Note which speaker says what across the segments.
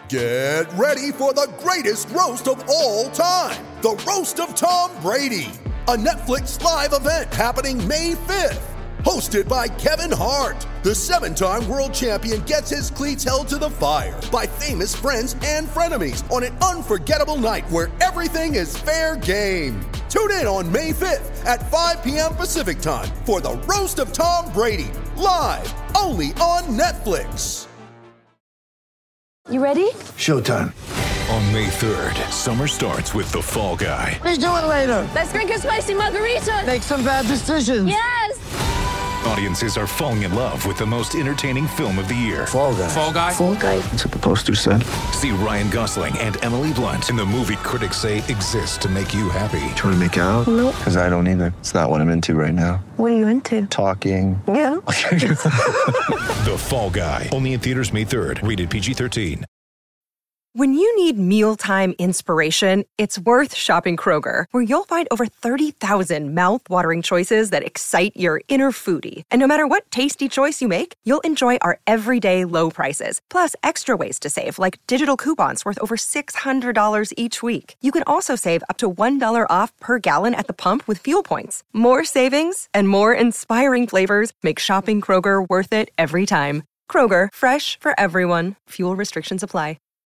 Speaker 1: Get ready for the greatest roast of all time, the Roast of Tom Brady, a Netflix live event happening May 5th. Hosted by Kevin Hart, the 7-time world champion gets his cleats held to the fire by famous friends and frenemies on an unforgettable night where everything is fair game. Tune in on May 5th at 5 p.m. Pacific time for the Roast of Tom Brady, live only on Netflix.
Speaker 2: You ready?
Speaker 3: Showtime.
Speaker 4: On May 3rd, summer starts with The Fall Guy.
Speaker 3: Let's do it later.
Speaker 2: Let's drink a spicy margarita.
Speaker 3: Make some bad decisions.
Speaker 2: Yes!
Speaker 4: Audiences are falling in love with the most entertaining film of the year.
Speaker 3: Fall Guy.
Speaker 5: Fall Guy?
Speaker 2: Fall Guy.
Speaker 3: That's what the poster said.
Speaker 4: See Ryan Gosling and Emily Blunt in the movie critics say exists to make you happy.
Speaker 3: Trying to make it out?
Speaker 2: Nope.
Speaker 3: Because I don't either. It's not what I'm into right now.
Speaker 2: What are you into?
Speaker 3: Talking.
Speaker 2: Yeah.
Speaker 4: The Fall Guy. Only in theaters May 3rd. Rated PG-13.
Speaker 6: When you need mealtime inspiration, it's worth shopping Kroger, where you'll find over 30,000 mouth-watering choices that excite your inner foodie. And no matter what tasty choice you make, you'll enjoy our everyday low prices, plus extra ways to save, like digital coupons worth over $600 each week. You can also save up to $1 off per gallon at the pump with fuel points. More savings and more inspiring flavors make shopping Kroger worth it every time. Kroger, fresh for everyone. Fuel restrictions apply.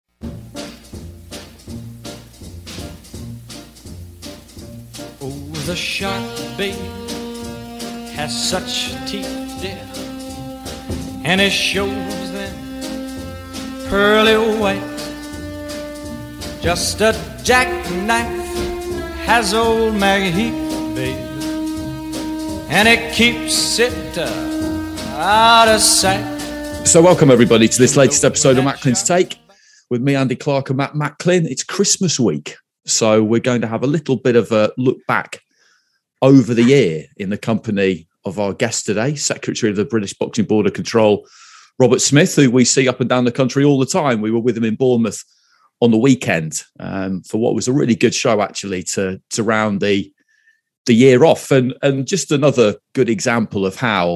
Speaker 7: Oh, the shark, babe, has such teeth, dear, and it shows them pearly white. Just a jackknife has old Maggie Heath, babe, and it keeps it out of sight.
Speaker 8: So welcome everybody to this latest episode of Macklin's Take with me, Andy Clark, and Matt Macklin. It's Christmas week. So we're going to have a little bit of a look back over the year in the company of our guest today, Secretary of the British Boxing Border Control, Robert Smith, who we see up and down the country all the time. We were with him in Bournemouth on the weekend for what was a really good show, actually, to round the year off. And just another good example of how,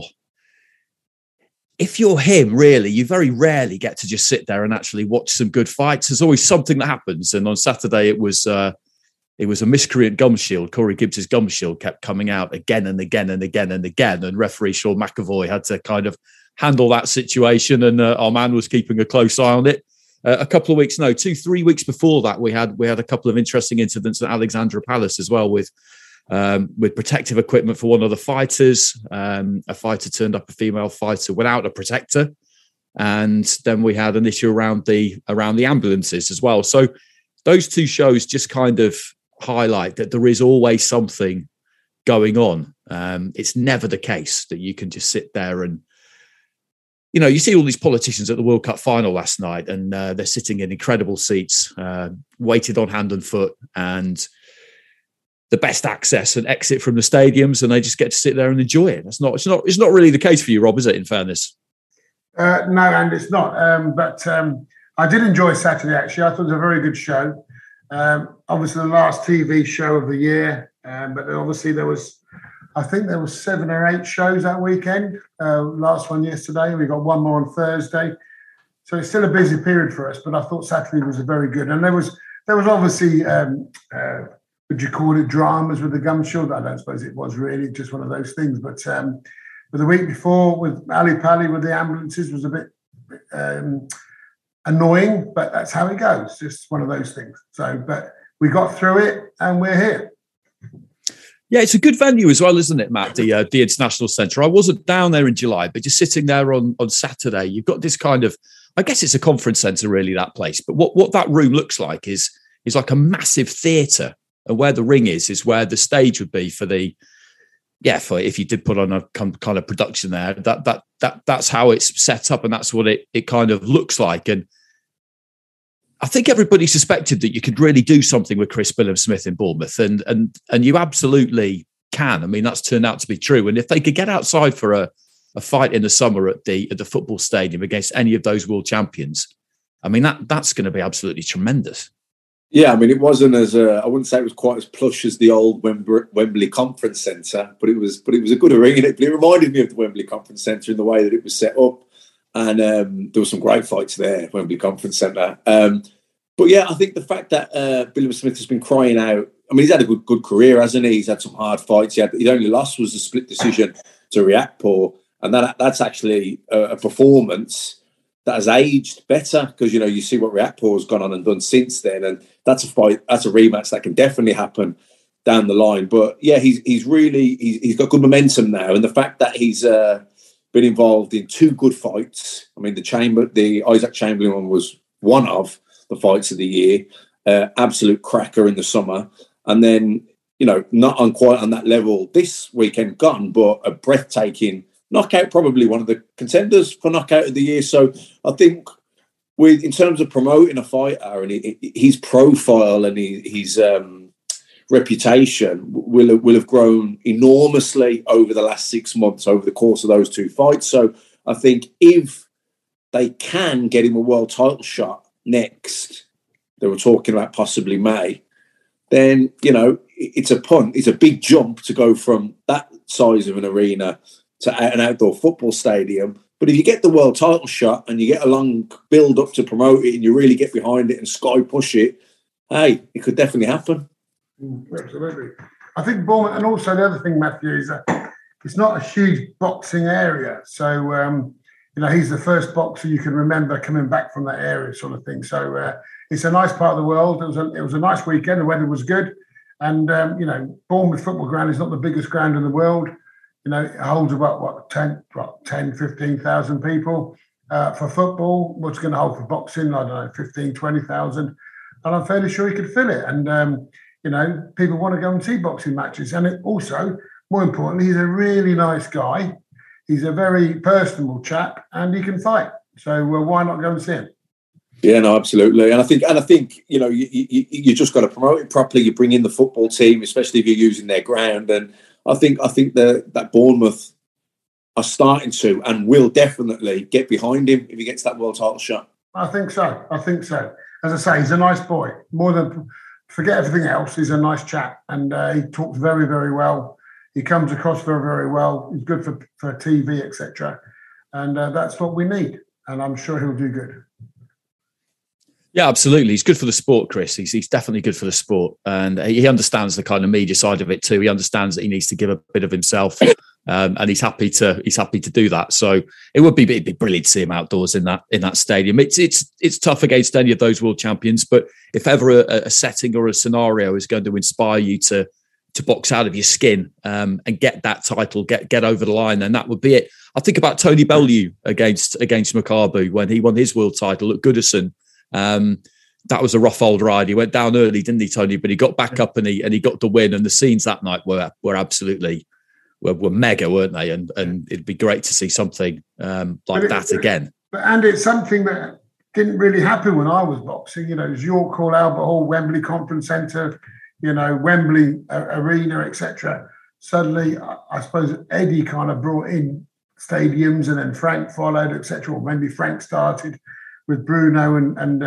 Speaker 8: if you're him, really, you very rarely get to just sit there and actually watch some good fights. There's always something that happens. And on Saturday, it was a miscreant gum shield. Corey Gibbs's gum shield kept coming out again and again and again and again. And referee Sean McAvoy had to kind of handle that situation. And our man was keeping a close eye on it. A couple of weeks, 2-3 weeks before that, we had a couple of interesting incidents at Alexandra Palace as well with protective equipment for one of the fighters. A fighter turned up a female fighter without a protector. And then we had an issue around the ambulances as well. So those two shows just kind of highlight that there is always something going on. It's never the case that you can just sit there and, you see all these politicians at the World Cup final last night, and they're sitting in incredible seats, weighted on hand and foot, and the best access and exit from the stadiums, and they just get to sit there and enjoy it. It's not really the case for you, Rob, is it, in fairness?
Speaker 9: No, and it's not. But I did enjoy Saturday, actually. I thought it was a very good show. Obviously, the last TV show of the year, but obviously I think there was 7 or 8 shows that weekend. Last one yesterday. We got one more on Thursday. So it's still a busy period for us, but I thought Saturday was very good. And there was obviously... would you call it dramas with the gum shield? I don't suppose it was really, just one of those things. But the week before with Ali Pali with the ambulances was a bit annoying, but that's how it goes. Just one of those things. So, but we got through it and we're here.
Speaker 8: Yeah, it's a good venue as well, isn't it, Matt? The International Centre. I wasn't down there in July, but just sitting there on Saturday, you've got this kind of, I guess it's a conference centre really, that place. But what that room looks like is like a massive theatre. And where the ring is where the stage would be for if you did put on a kind of production there. That's how it's set up, and that's what it kind of looks like. And I think everybody suspected that you could really do something with Chris Billam-Smith in Bournemouth, and you absolutely can. I mean, that's turned out to be true. And if they could get outside for a fight in the summer at the football stadium against any of those world champions, I mean that's going to be absolutely tremendous.
Speaker 10: Yeah, I mean, it wasn't I wouldn't say it was quite as plush as the old Wembley Conference Centre, but it was a good arena. But it reminded me of the Wembley Conference Centre in the way that it was set up. And there were some great fights there, Wembley Conference Centre. But yeah, I think the fact that Billy Smith has been crying out, I mean, he's had a good career, hasn't he? He's had some hard fights. His only loss was a split decision to Riakporhe. And that's actually a performance that has aged better, because, you know, you see what Riakporhe has gone on and done since then. And that's a fight, that's a rematch that can definitely happen down the line. But yeah, he's got good momentum now. And the fact that he's been involved in 2 good fights. I mean, the Isaac Chamberlain one was one of the fights of the year. Absolute cracker in the summer. And then, you know, not on quite on that level this weekend gone, but a breathtaking knockout, probably one of the contenders for knockout of the year. So I think in terms of promoting a fighter and his profile and his reputation will have grown enormously over the last 6 months, over the course of those 2 fights. So I think if they can get him a world title shot next, they were talking about possibly May, then, you know, it's a big jump to go from that size of an arena to an outdoor football stadium. But if you get the world title shot and you get a long build up to promote it and you really get behind it and sky push it, hey, it could definitely happen.
Speaker 9: Absolutely. I think Bournemouth, and also the other thing, Matthew, is that it's not a huge boxing area. So, you know, he's the first boxer you can remember coming back from that area, sort of thing. So it's a nice part of the world. It was a nice weekend. The weather was good. And, you know, Bournemouth Football Ground is not the biggest ground in the world. You know, it holds about, 10, 15,000 people. For football, what's going to hold for boxing? I don't know, 15, 20,000. And I'm fairly sure he could fill it. And, you know, people want to go and see boxing matches. And it also, more importantly, he's a really nice guy. He's a very personable chap and he can fight. So why not go and see him?
Speaker 10: Yeah, no, absolutely. And I think, you know, you just got to promote it properly. You bring in the football team, especially if you're using their ground. And I think that Bournemouth are starting to and will definitely get behind him if he gets that world title shot.
Speaker 9: I think so. As I say, he's a nice boy. More than forget everything else, he's a nice chap. And he talks very, very well. He comes across very, very well. He's good for TV, etc. And that's what we need. And I'm sure he'll do good.
Speaker 8: Yeah, absolutely. He's good for the sport, Chris. He's definitely good for the sport. And he understands the kind of media side of it too. He understands that he needs to give a bit of himself. And he's happy to do that. So it would be brilliant to see him outdoors in that stadium. It's tough against any of those world champions, but if ever a setting or a scenario is going to inspire you to box out of your skin and get that title, get over the line, then that would be it. I think about Tony Bellew against Makabu when he won his world title at Goodison. That was a rough old ride. He went down early, didn't he, Tony? But he got back up and he got the win. And the scenes that night were absolutely were mega, weren't they? And it'd be great to see something like that again.
Speaker 9: And it's something that didn't really happen when I was boxing. You know, it was York Hall, Albert Hall, Wembley Conference Centre, you know, Wembley Arena, etc. Suddenly, I suppose Eddie kind of brought in stadiums, and then Frank followed, etc. Or maybe Frank started with Bruno and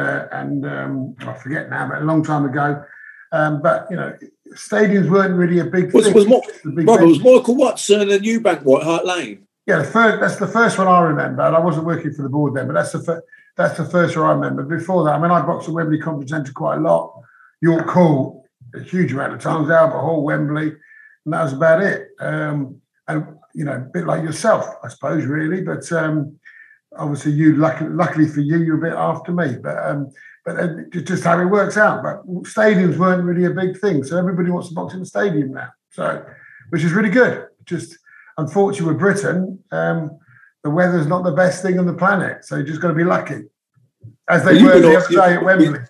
Speaker 9: I forget now, but a long time ago. But you know, stadiums weren't really a big thing.
Speaker 10: Was Michael Watson and Eubank White Hart Lane?
Speaker 9: Yeah, that's the first one I remember. And I wasn't working for the board then, but that's the first one I remember. Before that, I mean, I boxed at Wembley Conference Centre quite a lot. York Hall, a huge amount of times. Albert Hall, Wembley, and that was about it. And you know, a bit like yourself, I suppose, really. But obviously, luckily for you, you're a bit after me. But just how it works out. But stadiums weren't really a big thing, so everybody wants to box in the stadium now. So, which is really good. Just unfortunately with Britain, the weather's not the best thing on the planet, so you just got to be lucky. As they were the other day at Wembley.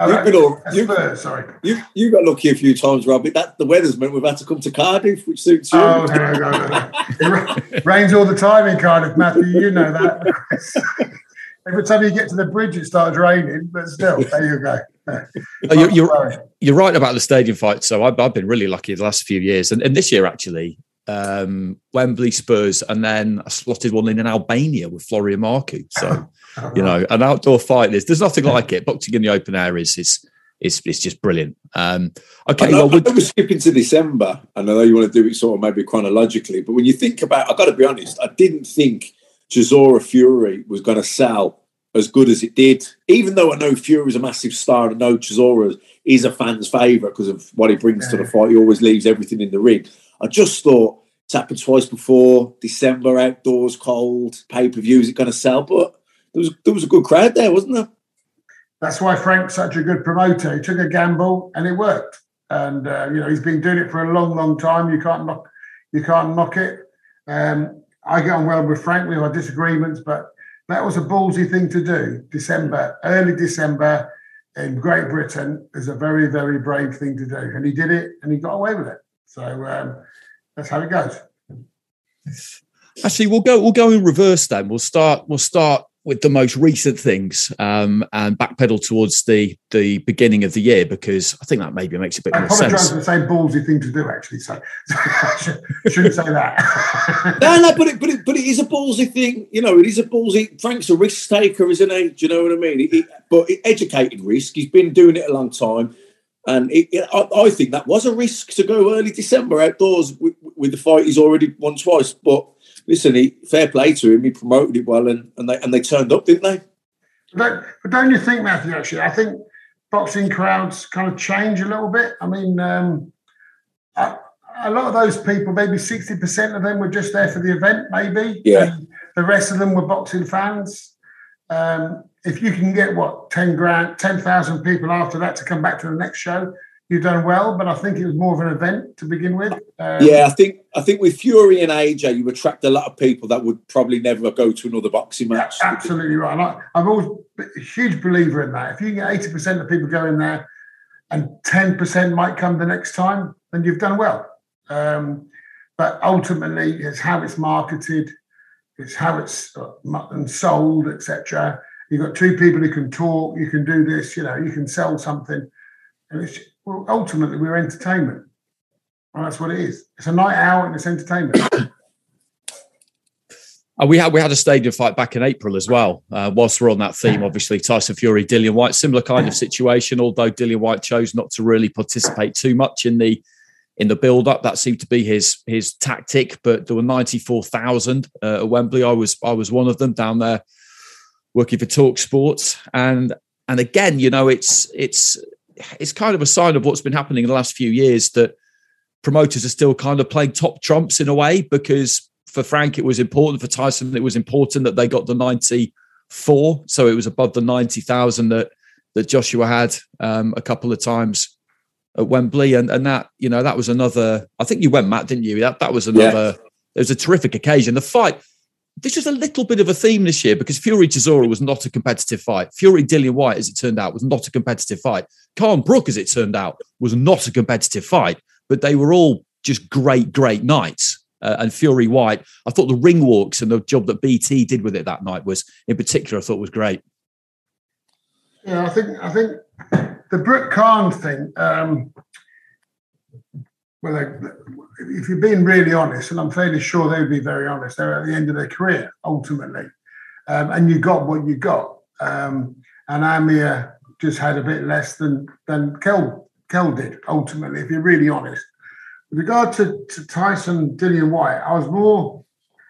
Speaker 10: You got lucky a few times, Rob. The weather's meant we've had to come to Cardiff, which suits you.
Speaker 9: Oh, no. It rains all the time in Cardiff, Matthew. You know that. Every time you get to the bridge, it starts raining, but still, there you go.
Speaker 8: You're right about the stadium fight. So I've been really lucky the last few years. And this year, actually, Wembley, Spurs, and then I slotted one in Albania with Floria Marku. So, you know, an outdoor fight, there's nothing like it. Boxing in the open air is just brilliant. Okay,
Speaker 10: we're skipping to December, and I know you want to do it sort of maybe chronologically, but when you think about, I've got to be honest, I didn't think Chisora Fury was going to sell as good as it did, even though I know Fury's a massive star and I know Chisora is a fan's favourite because of what he brings to the fight. He always leaves everything in the ring. I just thought it's happened twice before. December, outdoors, cold, pay-per-view, is it going to sell? But there was a good crowd there, wasn't there?
Speaker 9: That's why Frank's such a good promoter. He took a gamble and it worked. And he's been doing it for a long, long time. You can't knock it. I get on well with Frank. We have our disagreements, but that was a ballsy thing to do. Early December in Great Britain is a very, very brave thing to do. And he did it and he got away with it. So that's how it goes.
Speaker 8: Actually, we'll go in reverse then. We'll start with the most recent things and backpedal towards the beginning of the year, because I think that maybe makes a bit more sense.
Speaker 9: I apologise for the same ballsy thing to do, actually. So I shouldn't say that.
Speaker 10: no, but it is a ballsy thing. It is a ballsy. Frank's a risk taker, isn't he? Do you know what I mean? But educated risk. He's been doing it a long time. And I think that was a risk to go early December outdoors with the fight he's already won twice. But listen, fair play to him. He promoted it well, and they turned up, didn't they?
Speaker 9: But don't you think, Matthew? Actually, I think boxing crowds kind of change a little bit. I mean, a lot of those people, maybe 60% of them were just there for the event, maybe.
Speaker 10: Yeah.
Speaker 9: And the rest of them were boxing fans. If you can get 10,000 people after that to come back to the next show, you've done well. But I think it was more of an event to begin with.
Speaker 10: I think with Fury and AJ, you attract a lot of people that would probably never go to another boxing match.
Speaker 9: Absolutely right. I'm always a huge believer in that. If you can get 80% of people go in there, and 10% might come the next time, then you've done well. But ultimately, it's how it's marketed, it's how it's sold, etc. You've got two people who can talk, you can do this, you can sell something. And ultimately, we're entertainment. And that's what it is. It's a night out and it's entertainment.
Speaker 8: We had a stadium fight back in April as well. Whilst we're on that theme, obviously, Tyson Fury, Dillian Whyte, similar kind of situation, although Dillian Whyte chose not to really participate too much in the build-up. That seemed to be his tactic, but there were 94,000 at Wembley. I was one of them down there working for Talk Sports. And again, it's kind of a sign of what's been happening in the last few years, that promoters are still kind of playing top trumps in a way, because for Frank, it was important. For Tyson, it was important that they got the 94. So it was above the 90,000 that Joshua had a couple of times at Wembley. And that, that was another, I think you went, Matt, didn't you? That was another, It was a terrific occasion. The fight, this was a little bit of a theme this year, because Fury Chisora was not a competitive fight. Fury Dillian Whyte, as it turned out, was not a competitive fight. Khan Brook, as it turned out, was not a competitive fight, but they were all just great nights. And Fury Whyte, I thought the ring walks and the job that BT did with it that night was, in particular, I thought was great.
Speaker 9: Yeah, I think the Brook Khan thing, if you're being really honest, and I'm fairly sure they would be very honest, they're at the end of their career, ultimately. And you got what you got. And Amir just had a bit less than Kell did, ultimately, if you're really honest. With regard to Tyson Dillian Whyte, I was more,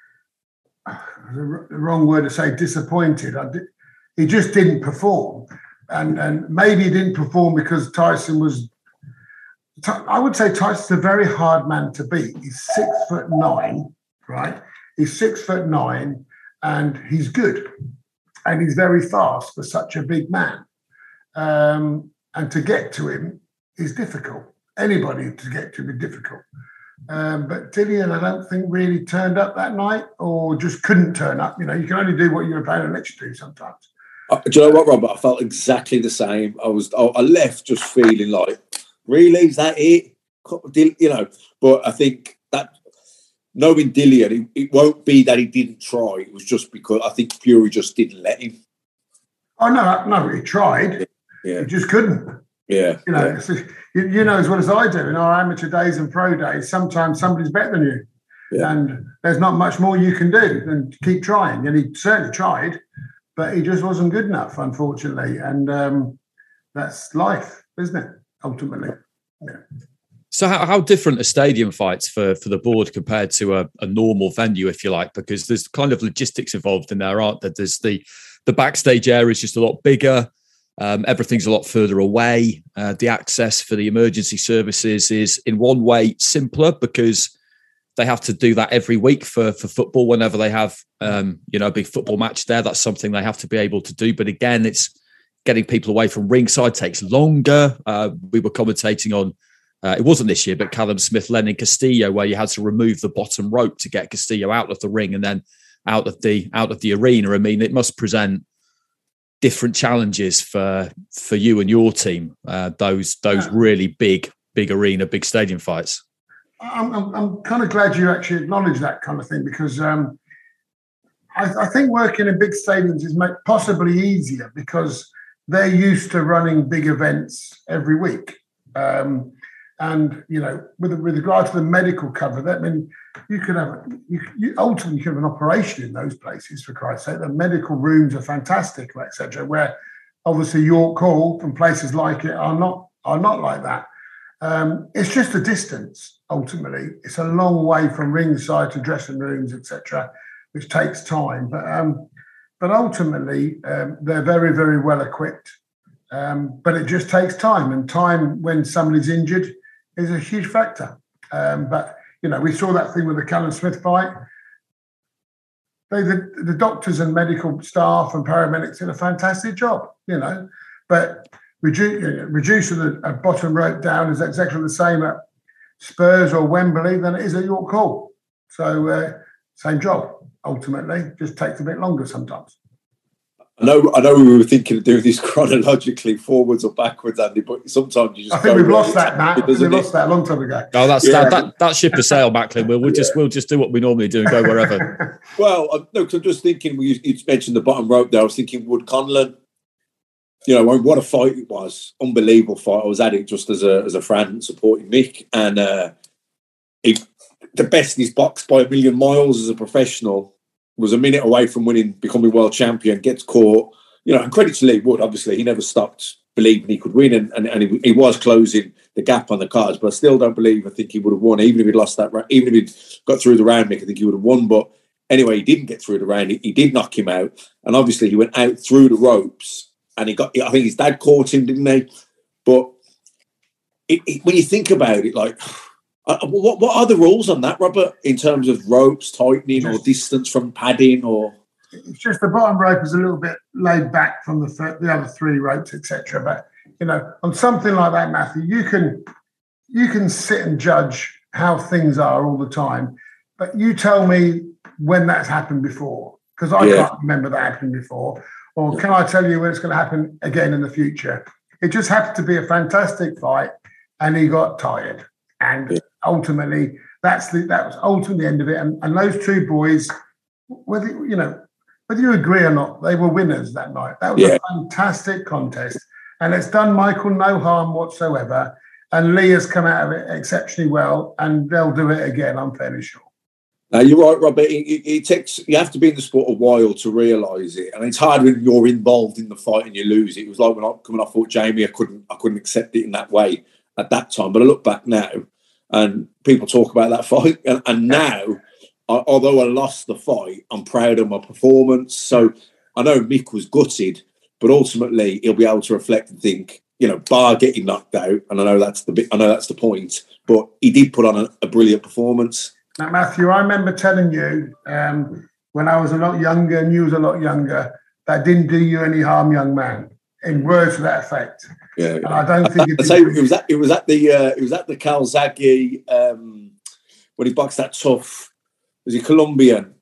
Speaker 9: the wrong word to say, disappointed. He just didn't perform. And maybe he didn't perform because Tyson was, I would say Tyson's a very hard man to beat. He's 6'9", right? He's 6'9", and he's good. And he's very fast for such a big man. And to get to him is difficult. Anybody to get to be difficult. But Dillian, I don't think really turned up that night, or just couldn't turn up. You can only do what your opponent lets you do sometimes.
Speaker 10: Do you know what, Robert? I felt exactly the same. I left just feeling like, really, is that it? But I think that knowing Dillian, it won't be that he didn't try. It was just because I think Fury just didn't let him.
Speaker 9: Oh no, he tried.
Speaker 10: Yeah.
Speaker 9: He just couldn't.
Speaker 10: Yeah.
Speaker 9: You know as well as I do, in our amateur days and pro days, sometimes somebody's better than you. Yeah. And there's not much more you can do than keep trying. And he certainly tried, but he just wasn't good enough, unfortunately. And that's life, isn't it, ultimately? Yeah.
Speaker 8: So how different are stadium fights for the board compared to a normal venue, if you like? Because there's kind of logistics involved in there, aren't there? There's the backstage area is just a lot bigger. Everything's a lot further away. The access for the emergency services is in one way simpler because they have to do that every week for football. Whenever they have, a big football match there, that's something they have to be able to do. But again, it's getting people away from ringside takes longer. We were commentating on, it wasn't this year, but Callum Smith, Lennon Castillo, where you had to remove the bottom rope to get Castillo out of the ring and then out of the arena. I mean, it must present different challenges for you and your team. Those really big arena, big stadium fights.
Speaker 9: I'm kind of glad you actually acknowledge that kind of thing because I think working in big stadiums is possibly easier because they're used to running big events every week. And, with regard to the medical cover, that mean you could have, ultimately you could have an operation in those places, for Christ's sake. The medical rooms are fantastic, etc. Where obviously York Hall and places like it are not like that. It's just the distance, ultimately. It's a long way from ringside to dressing rooms, etc., which takes time. But ultimately, they're very, very well equipped. But it just takes time. And time when somebody's injured is a huge factor. But, we saw that thing with the Callum Smith fight. The doctors and medical staff and paramedics did a fantastic job, But reducing a bottom rope down is exactly the same at Spurs or Wembley than it is at York Hall. So same job, ultimately, just takes a bit longer sometimes.
Speaker 10: I know we were thinking of doing this chronologically forwards or backwards, Andy, but sometimes you just
Speaker 9: I think we've lost that, Matt. We lost that a long time ago.
Speaker 8: Oh, that ship has sailed, Macklin. We'll just do what we normally do and go wherever.
Speaker 10: Well, no, because I'm just thinking, you mentioned the bottom rope there. I was thinking Wood Conlon. What a fight it was. Unbelievable fight. I was at it just as a fan supporting Mick. And the best he's boxed by a million miles as a professional. Was a minute away from becoming world champion, gets caught. And credit to Lee Wood, obviously. He never stopped believing he could win. And he was closing the gap on the cards. But I still don't believe, I think he would have won. Even if he'd lost that round, even if he'd got through the round, Mick, I think he would have won. But anyway, he didn't get through the round. He did knock him out. And obviously he went out through the ropes. And I think his dad caught him, didn't they? But when you think about it, like, what are the rules on that, Robert, in terms of ropes tightening or distance from padding? Or
Speaker 9: it's just the bottom rope is a little bit laid back from the other three ropes, etc. But on something like that, Matthew, you can sit and judge how things are all the time. But you tell me when that's happened before, because I can't remember that happening before. Or can I tell you when it's going to happen again in the future? It just happened to be a fantastic fight, and he got tired. And ultimately, that was ultimately the end of it. And those two boys, whether you agree or not, they were winners that night. That was a fantastic contest, and it's done Michael no harm whatsoever. And Lee has come out of it exceptionally well, and they'll do it again, I'm fairly sure.
Speaker 10: Now, you're right, Robert. It takes, you have to be in the sport a while to realise it, and it's hard when you're involved in the fight and you lose it. It was like when I coming off Fort Jamie, I couldn't accept it in that way at that time. But I look back now, and people talk about that fight, and now, although I lost the fight, I'm proud of my performance. So I know Mick was gutted, but ultimately he'll be able to reflect and think, bar getting knocked out, and I know that's the point. But he did put on a brilliant performance.
Speaker 9: Now, Matthew, I remember telling you when I was a lot younger and you was a lot younger, that didn't do you any harm, young man. In words to that effect.
Speaker 10: Yeah,
Speaker 9: and I don't think
Speaker 10: it was at the Calzaghe when he boxed that tough. Was he Colombian?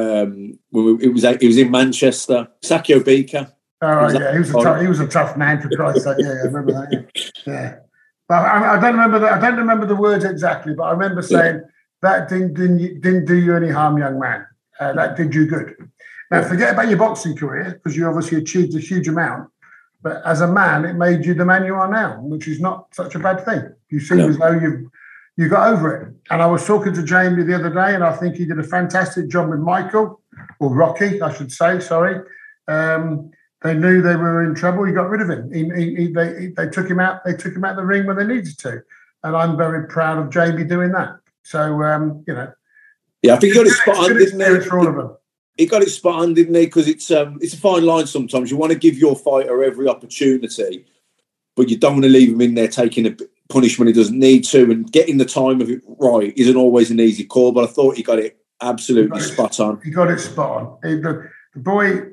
Speaker 10: It was in Manchester. Sakio Bika.
Speaker 9: Oh yeah, he was a tough man, for Christ's sake. Yeah, I remember that. Yeah. But I don't remember that. I don't remember the words exactly, but I remember saying that didn't do you any harm, young man. That did you good. Now forget about your boxing career, because you obviously achieved a huge amount. But as a man, it made you the man you are now, which is not such a bad thing. You seem as though you got over it. And I was talking to Jamie the other day, and I think he did a fantastic job with Michael, or Rocky, I should say. Sorry, they knew they were in trouble. He got rid of him. They took him out. They took him out of the ring when they needed to. and I'm very proud of Jamie doing that. So, you know.
Speaker 10: Yeah, I think he got it spot on, didn't he?
Speaker 9: For all of them.
Speaker 10: He got it spot on, didn't he? Because it's a fine line sometimes. You want to give your fighter every opportunity, but you don't want to leave him in there taking a punishment he doesn't need to, and getting the time of it right isn't always an easy call. But I thought he got it absolutely spot on.
Speaker 9: He got it spot on. The boy,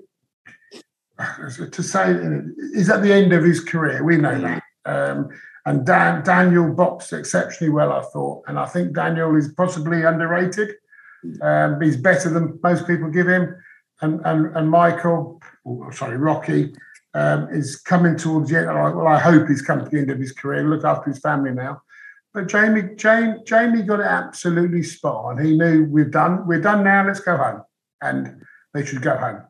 Speaker 9: to say, he's at the end of his career. We know that. And Daniel boxed exceptionally well, I thought. And I think Daniel is possibly underrated. He's better than most people give him. And Rocky, is coming towards the end. Well, I hope he's come to the end of his career, look after his family now. But Jamie got it absolutely spot on. He knew we're done now, let's go home. And they should go home.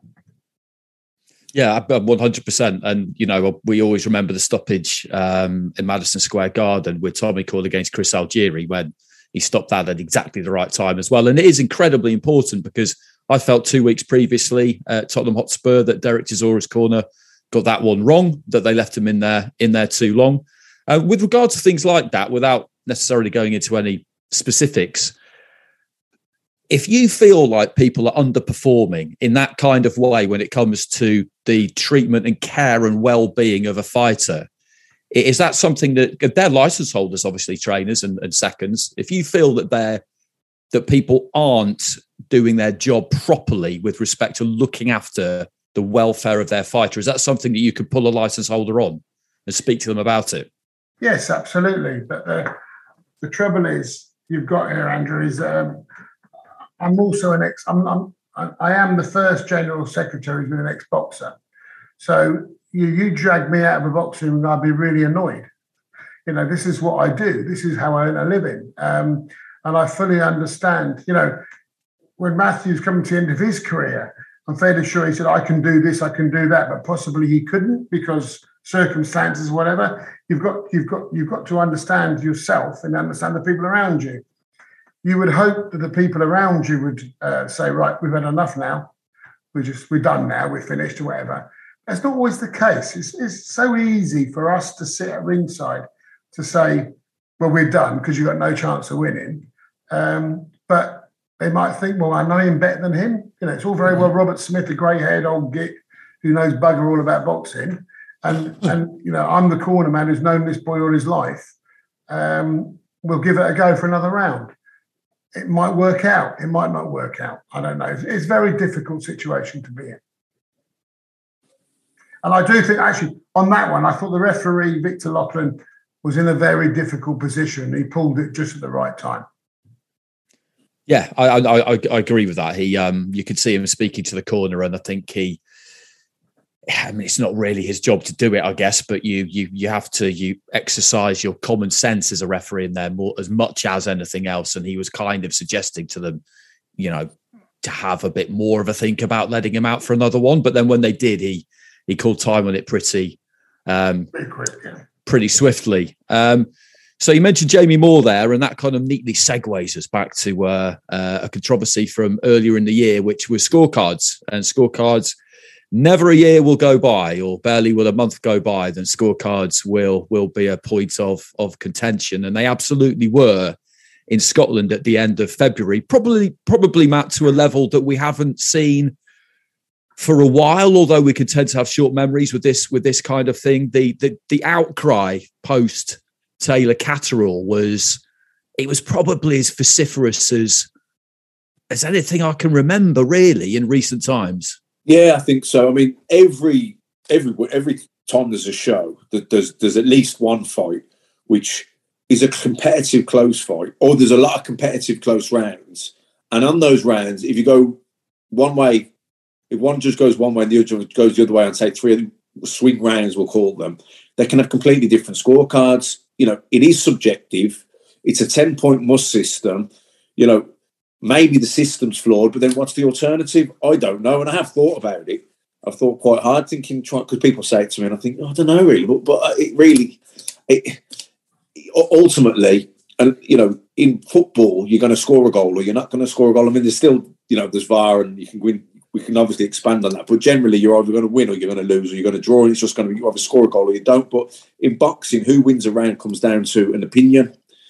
Speaker 8: Yeah, 100%. And, you know, we always remember the stoppage in Madison Square Garden with Tommy Call against Chris Algieri when he stopped that at exactly the right time as well. And it is incredibly important because I felt 2 weeks previously at Tottenham Hotspur that Derek Chisora's corner got that one wrong, that they left him in there too long. With regard to things like that, without necessarily going into any specifics, if you feel like people are underperforming in that kind of way when it comes to the treatment and care and well-being of a fighter, is that something that they're license holders, obviously trainers and seconds, if you feel that people aren't doing their job properly with respect to looking after the welfare of their fighter, is that something that you could pull a license holder on and speak to them about it?
Speaker 9: Yes, absolutely. But the trouble is, you've got here, Andrew, is I'm also I am the first general secretary with an ex-boxer. So you drag me out of a boxing ring, I'd be really annoyed. You know, this is what I do. This is how I earn a living. And I fully understand, you know, when Matthew's coming to the end of his career, I'm fairly sure he said, I can do this, I can do that, but possibly he couldn't because circumstances, whatever. You've got to understand yourself and understand the people around you. You would hope that the people around you would say, right, we've had enough now. We're done now. We're finished or whatever. That's not always the case. It's so easy for us to sit at ringside to say, well, we're done because you've got no chance of winning. But they might think, well, I know him better than him. You know, it's all very well Robert Smith, a grey-haired old git who knows bugger all about boxing. And you know, I'm the corner man who's known this boy all his life. We'll give it a go for another round. It might work out. It might not work out. I don't know. It's a very difficult situation to be in. And I do think, actually, on that one, I thought the referee, Victor Lachlan, was in a very difficult position. He pulled it just at the right time.
Speaker 8: Yeah, I agree with that. He, you could see him speaking to the corner, and I think it's not really his job to do it, I guess, but you have to exercise your common sense as a referee in there more as much as anything else. And he was kind of suggesting to them, you know, to have a bit more of a think about letting him out for another one. But then when they did, he called time on it pretty quick, yeah. Pretty swiftly. So you mentioned Jamie Moore there, and that kind of neatly segues us back to a controversy from earlier in the year, which was scorecards. And scorecards, never a year will go by, or barely will a month go by, then scorecards will be a point of contention. And they absolutely were in Scotland at the end of February, probably, Matt, to a level that we haven't seen for a while, although we could tend to have short memories with this kind of thing. The outcry post Taylor Catterall was probably as vociferous as anything I can remember really in recent times.
Speaker 10: Yeah, I think so. I mean, every time there's a show, there's at least one fight which is a competitive close fight, or there's a lot of competitive close rounds. And on those rounds, if you go one way, if one just goes one way and the other goes the other way, and say three swing rounds, we'll call them, they can have completely different scorecards. You know, it is subjective. It's a 10-point must system. You know, maybe the system's flawed, but then what's the alternative? I don't know. And I have thought about it. I've thought quite hard, thinking, because people say it to me, and I think, I don't know really. But it really, ultimately, and, you know, in football, you're going to score a goal or you're not going to score a goal. I mean, there's still, you know, there's VAR and you can win. We can obviously expand on that. But generally, you're either going to win or you're going to lose or you're going to draw. And it's just going to be, you either score a goal or you don't. But in boxing, who wins a round comes down to an opinion.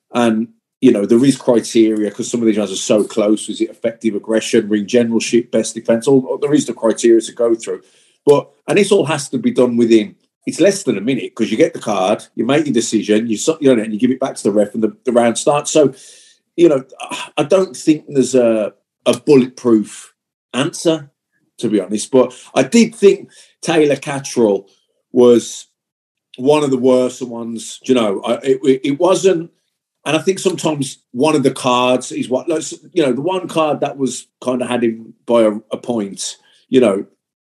Speaker 10: And, there is criteria because some of these rounds are so close. Was it effective aggression, ring generalship, best defence? There is the criteria to go through. And this all has to be done within, it's less than a minute because you get the card, you make your decision, and you give it back to the ref and the round starts. So, I don't think there's a bulletproof answer, to be honest. But I did think Taylor Catterall was one of the worst ones. It wasn't. And I think sometimes one of the cards is the one card that was kind of had him by a point. Look,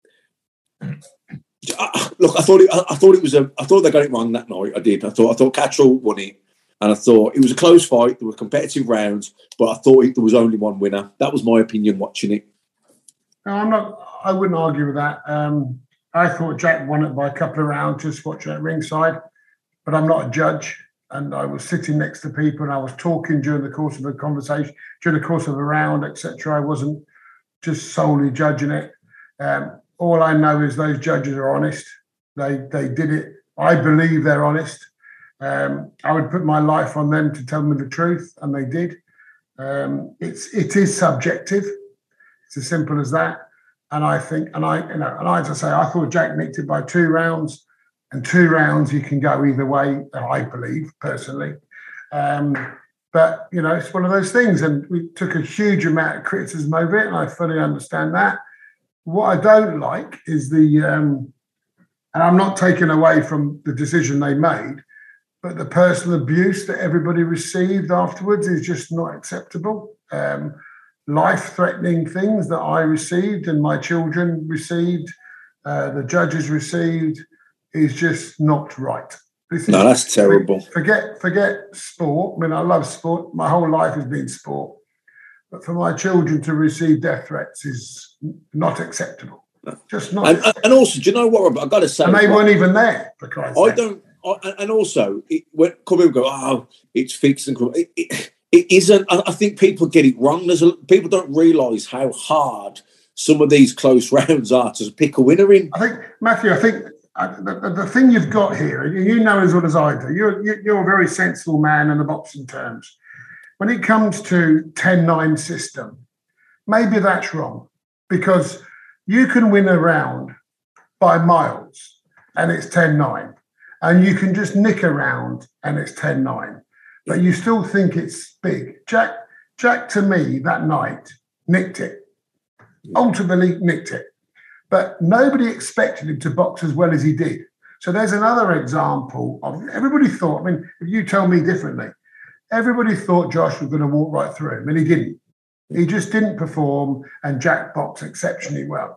Speaker 10: I thought they got it wrong that night. I did. I thought Catterall won it. And I thought it was a close fight. There were competitive rounds, but I thought there was only one winner. That was my opinion watching it.
Speaker 9: No, I wouldn't argue with that. I thought Jack won it by a couple of rounds, just watching at ringside. But I'm not a judge, and I was sitting next to people, and I was talking during the course of a conversation, during the course of a round, etc. I wasn't just solely judging it. All I know is those judges are honest. They did it. I believe they're honest. I would put my life on them to tell me the truth, and they did. It is subjective. It's as simple as that. And I think, as I say, I thought Jack nicked it by 2 rounds, and 2 rounds you can go either way. I believe personally, but it's one of those things, and we took a huge amount of criticism over it, and I fully understand that. What I don't like is and I'm not taking away from the decision they made, but the personal abuse that everybody received afterwards is just not acceptable. Life-threatening things that I received and my children received, the judges received, is just not right.
Speaker 10: That's terrible.
Speaker 9: Forget sport. I mean, I love sport. My whole life has been sport. But for my children to receive death threats is not acceptable. Just not.
Speaker 10: And also, do you know what, Robert? I've got to say,
Speaker 9: and they weren't even there. For Christ's sake.
Speaker 10: And also, when people go, it's fixed and it isn't. I think people get it wrong. People don't realise how hard some of these close rounds are to pick a winner in.
Speaker 9: I think, Matthew, the thing you've got here, you know as well as I do, you're a very sensible man in the boxing terms. When it comes to 10-9 system, maybe that's wrong, because you can win a round by miles and it's 10-9. And you can just nick a round and it's 10-9. But you still think it's big. Jack to me, that night, nicked it. Ultimately nicked it. But nobody expected him to box as well as he did. So there's another example of everybody thought, if you tell me differently, everybody thought Josh was going to walk right through him, and he didn't. He just didn't perform, and Jack boxed exceptionally well,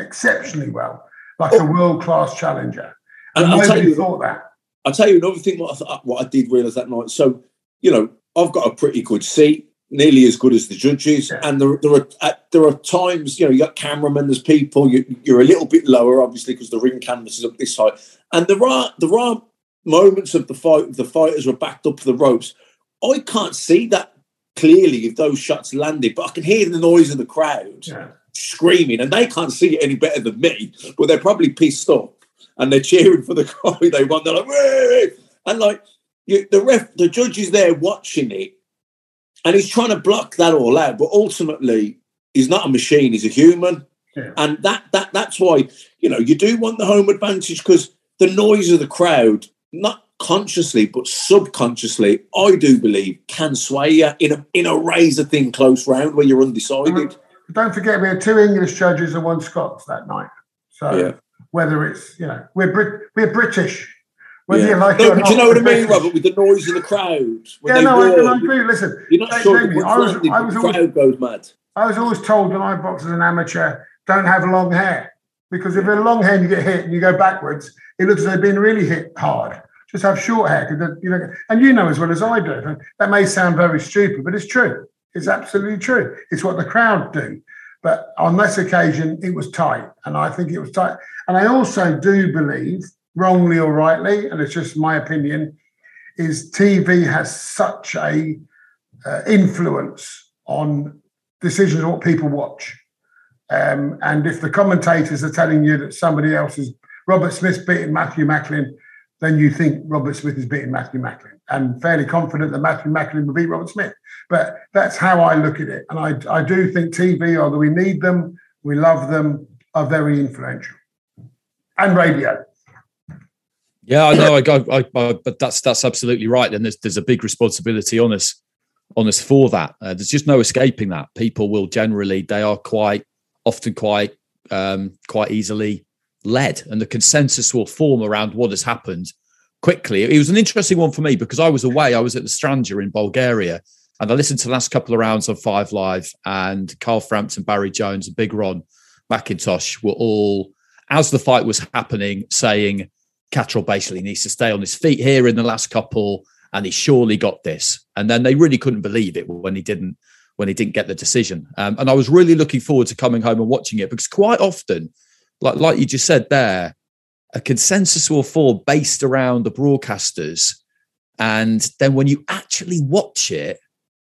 Speaker 9: like a world-class challenger. And nobody thought that.
Speaker 10: I'll tell you another thing, what I did realise that night. So, I've got a pretty good seat, nearly as good as the judges. Yeah. And there are times, you got cameramen, there's people, you're a little bit lower, obviously, because the ring canvas is up this high. And there are moments of the fight, the fighters were backed up to the ropes. I can't see that clearly if those shots landed, but I can hear the noise of the crowd screaming, and they can't see it any better than me, but they're probably pissed off and they're cheering for the guy they want. They're like, "Wee!" And the judge is there watching it, and he's trying to block that all out, but ultimately he's not a machine, he's a human. Yeah. And that's why, you do want the home advantage, because the noise of the crowd, not consciously but subconsciously, I do believe can sway you in a razor thin close round where you're undecided.
Speaker 9: Don't forget, we had 2 English judges and 1 Scots that night. So whether it's we're British, whether you like it or not.
Speaker 10: Do you know what I mean, Robert? With the noise of the crowd.
Speaker 9: I agree. Listen,
Speaker 10: you're not sure the crowd goes mad.
Speaker 9: I was always told when I boxed as an amateur, don't have long hair, because if you're long hair and you get hit and you go backwards, it looks as though they've been really hit hard. Just have short hair, and as well as I do. That may sound very stupid, but it's true. It's absolutely true. It's what the crowd do. But on this occasion, it was tight, and I think it was tight. And I also do believe, wrongly or rightly, and it's just my opinion, is TV has such a influence on decisions of what people watch. And if the commentators are telling you that somebody else is Robert Smith's beating Matthew Macklin then you think Robert Smith is beating Matthew Macklin, and fairly confident that Matthew Macklin will beat Robert Smith. But that's how I look at it. And I do think TV, although we need them, we love them, are very influential. And radio.
Speaker 8: Yeah, I know. But that's absolutely right. And there's a big responsibility on us for that. There's just no escaping that. People will generally, they are often quite easily led, and the consensus will form around what has happened quickly. It was an interesting one for me because I was away. I was at the Strandja in Bulgaria, and I listened to the last couple of rounds on 5 Live, and Carl Frampton, Barry Jones, and Big Ron McIntosh were all, as the fight was happening, saying Catterall basically needs to stay on his feet here in the last couple, and he surely got this. And then they really couldn't believe it when he didn't get the decision. And I was really looking forward to coming home and watching it, because quite often, like you just said there, a consensus will form based around the broadcasters. And then when you actually watch it,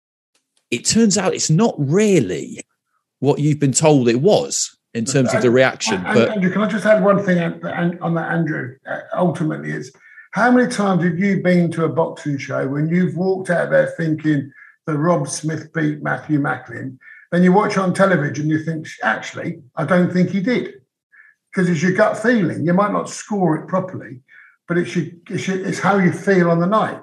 Speaker 8: it turns out it's not really what you've been told it was in terms of the reaction. But
Speaker 9: Andrew, can I just add one thing on that, Andrew? Ultimately, it's how many times have you been to a boxing show when you've walked out there thinking that Rob Smith beat Matthew Macklin, then you watch on television and you think, actually, I don't think he did. Because it's your gut feeling. You might not score it properly, but it's how you feel on the night.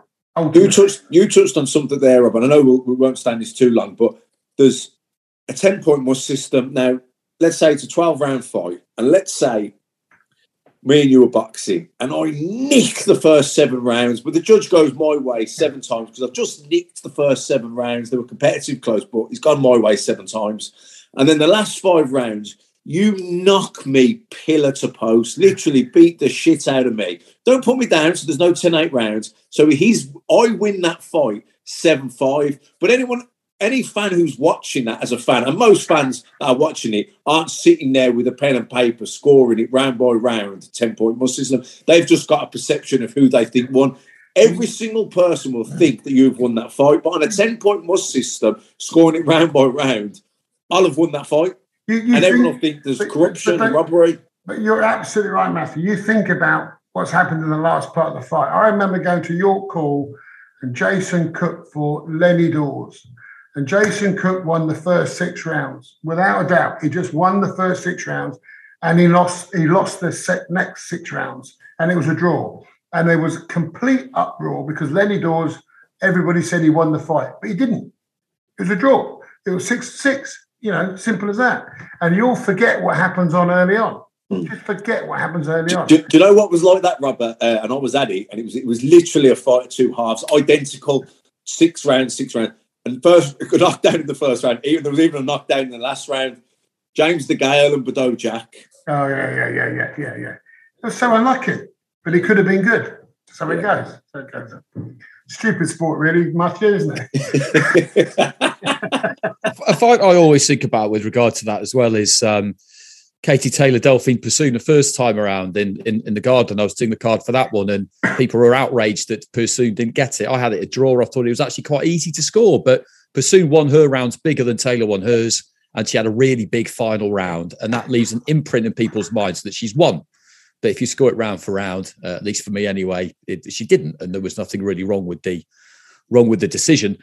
Speaker 10: You touched on something there, Rob, and I know we won't stand this too long, but there's a 10-point must system. Now, let's say it's a 12-round fight, and let's say me and you are boxing, and I nick the first 7 rounds, but the judge goes my way 7 times because I've just nicked the first 7 rounds. They were competitive close, but he's gone my way 7 times. And then the last 5 rounds, you knock me pillar to post, literally beat the shit out of me. Don't put me down, so there's no 10-8 rounds. So I win that fight 7-5. But any fan who's watching that as a fan, and most fans that are watching it aren't sitting there with a pen and paper scoring it round by round, 10-point must system. They've just got a perception of who they think won. Every single person will think that you've won that fight. But on a 10-point must system, scoring it round by round, I'll have won that fight. And everyone will think there's corruption and robbery. But
Speaker 9: you're absolutely right, Matthew. You think about what's happened in the last part of the fight. I remember going to York Hall and Jason Cook for Lenny Dawes. And Jason Cook won the first 6 rounds. Without a doubt, he just won the first 6 rounds, and he lost the next 6 rounds, and it was a draw. And there was complete uproar because Lenny Dawes, everybody said he won the fight, but he didn't. It was a draw. It was 6-6. Simple as that. And you'll forget what happens on early on. Just forget what happens early on.
Speaker 10: Do you know what was like that, Robert? And I was at it, and it was literally a fight of 2 halves, identical, 6 rounds. And first, it got knocked down in the first round. There was even a knockdown in the last round. James DeGale and Bordeaux Jack.
Speaker 9: Oh, yeah. It was so unlucky, but he could have been good. So it goes. Stupid sport, really, Matthew, isn't it?
Speaker 8: A fight I always think about with regard to that as well is Katie Taylor, Delphine Persoon, the first time around in the Garden. I was doing the card for that one, and people were outraged that Persoon didn't get it. I had it a draw. I thought it was actually quite easy to score, but Persoon won her rounds bigger than Taylor won hers, and she had a really big final round, and that leaves an imprint in people's minds that she's won. But if you score it round for round, at least for me anyway, she didn't, and there was nothing really wrong with the decision.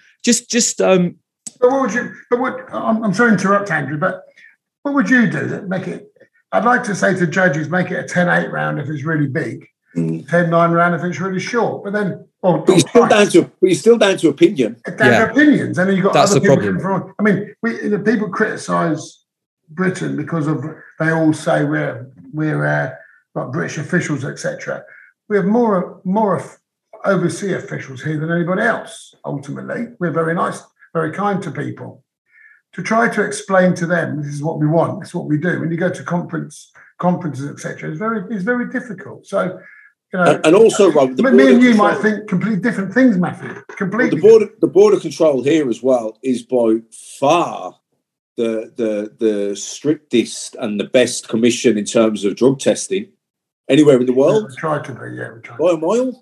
Speaker 9: But what would you? I'm sorry to interrupt, Andrew, but what would you do that make it? I'd like to say to judges, make it a 10-8 round if it's really big, 10-9 round if it's really short. But then,
Speaker 10: you're still down to opinion.
Speaker 9: Down to opinions, and then you've got
Speaker 8: That's
Speaker 9: other
Speaker 8: the
Speaker 9: people.
Speaker 8: problem.
Speaker 9: I mean, the people criticise Britain because of they all say we're like British officials, etc. We have more overseas officials here than anybody else. Ultimately, we're very nice, very kind to people. To try to explain to them this is what we want, this is what we do. When you go to conferences, etc., it's very difficult. So,
Speaker 10: and also, Rob,
Speaker 9: me and you might think completely different things, Matthew. Completely.
Speaker 10: The border control here as well is by far the strictest and the best commission in terms of drug testing anywhere in the world.
Speaker 9: We try to be, yeah. We try
Speaker 10: by a mile.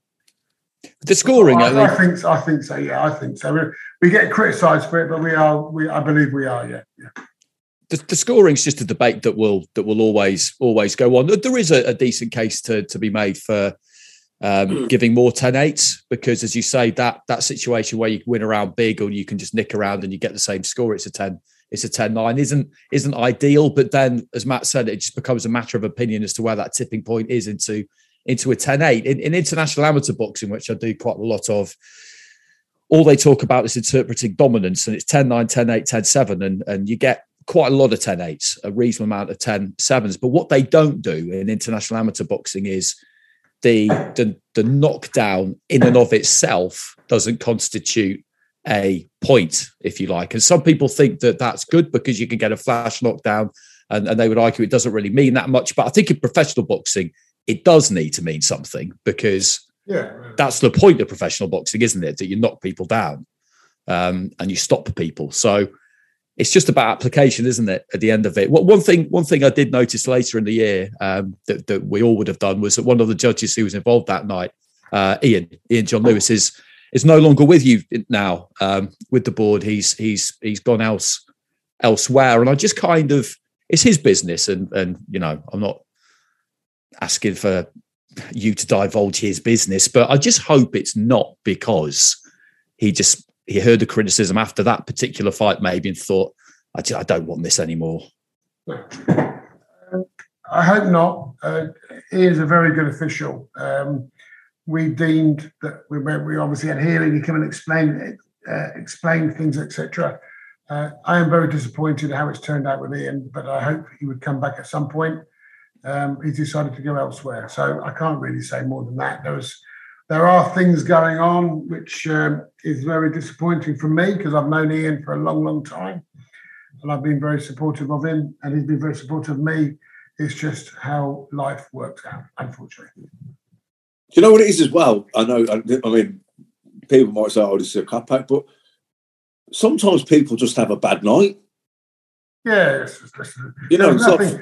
Speaker 8: The scoring,
Speaker 9: I think so. Yeah, I think so. We get criticised for it, but I believe we are. Yeah.
Speaker 8: The scoring's just a debate that will always go on. There is a decent case to be made for giving more 10-8s, because as you say, that situation where you win around big or you can just nick around and you get the same score, it's a 10-9 isn't ideal. But then, as Matt said, it just becomes a matter of opinion as to where that tipping point is into a 10-8. In international amateur boxing, which I do quite a lot of, all they talk about is interpreting dominance, and it's 10-9, 10-8, 10-7, and you get quite a lot of 10-8s, a reasonable amount of 10-7s. But what they don't do in international amateur boxing is the knockdown in and of itself doesn't constitute a point, if you like. And some people think that that's good because you can get a flash knockdown, and they would argue it doesn't really mean that much. But I think in professional boxing, it does need to mean something, because that's the point of professional boxing, isn't it? That you knock people down and you stop people. So it's just about application, isn't it? At the end of it, one thing I did notice later in the year that we all would have done was that one of the judges who was involved that night, Ian John Lewis, is no longer with you now with the board. He's gone elsewhere, and I just kind of, it's his business, and I'm not asking for you to divulge his business, but I just hope it's not because he heard the criticism after that particular fight maybe and thought, I don't want this anymore.
Speaker 9: I hope not. He is a very good official. We deemed that we obviously had hearing, he came and explain things, etc. I am very disappointed how it's turned out with Ian, but I hope he would come back at some point. He's decided to go elsewhere, so I can't really say more than that. There are things going on which is very disappointing for me, because I've known Ian for a long, long time, and I've been very supportive of him, and he's been very supportive of me. It's just how life works out, unfortunately.
Speaker 10: Do you know what it is as well? I mean, people might say, "Oh, this is a cop-out," but sometimes people just have a bad night.
Speaker 9: Yeah, nothing.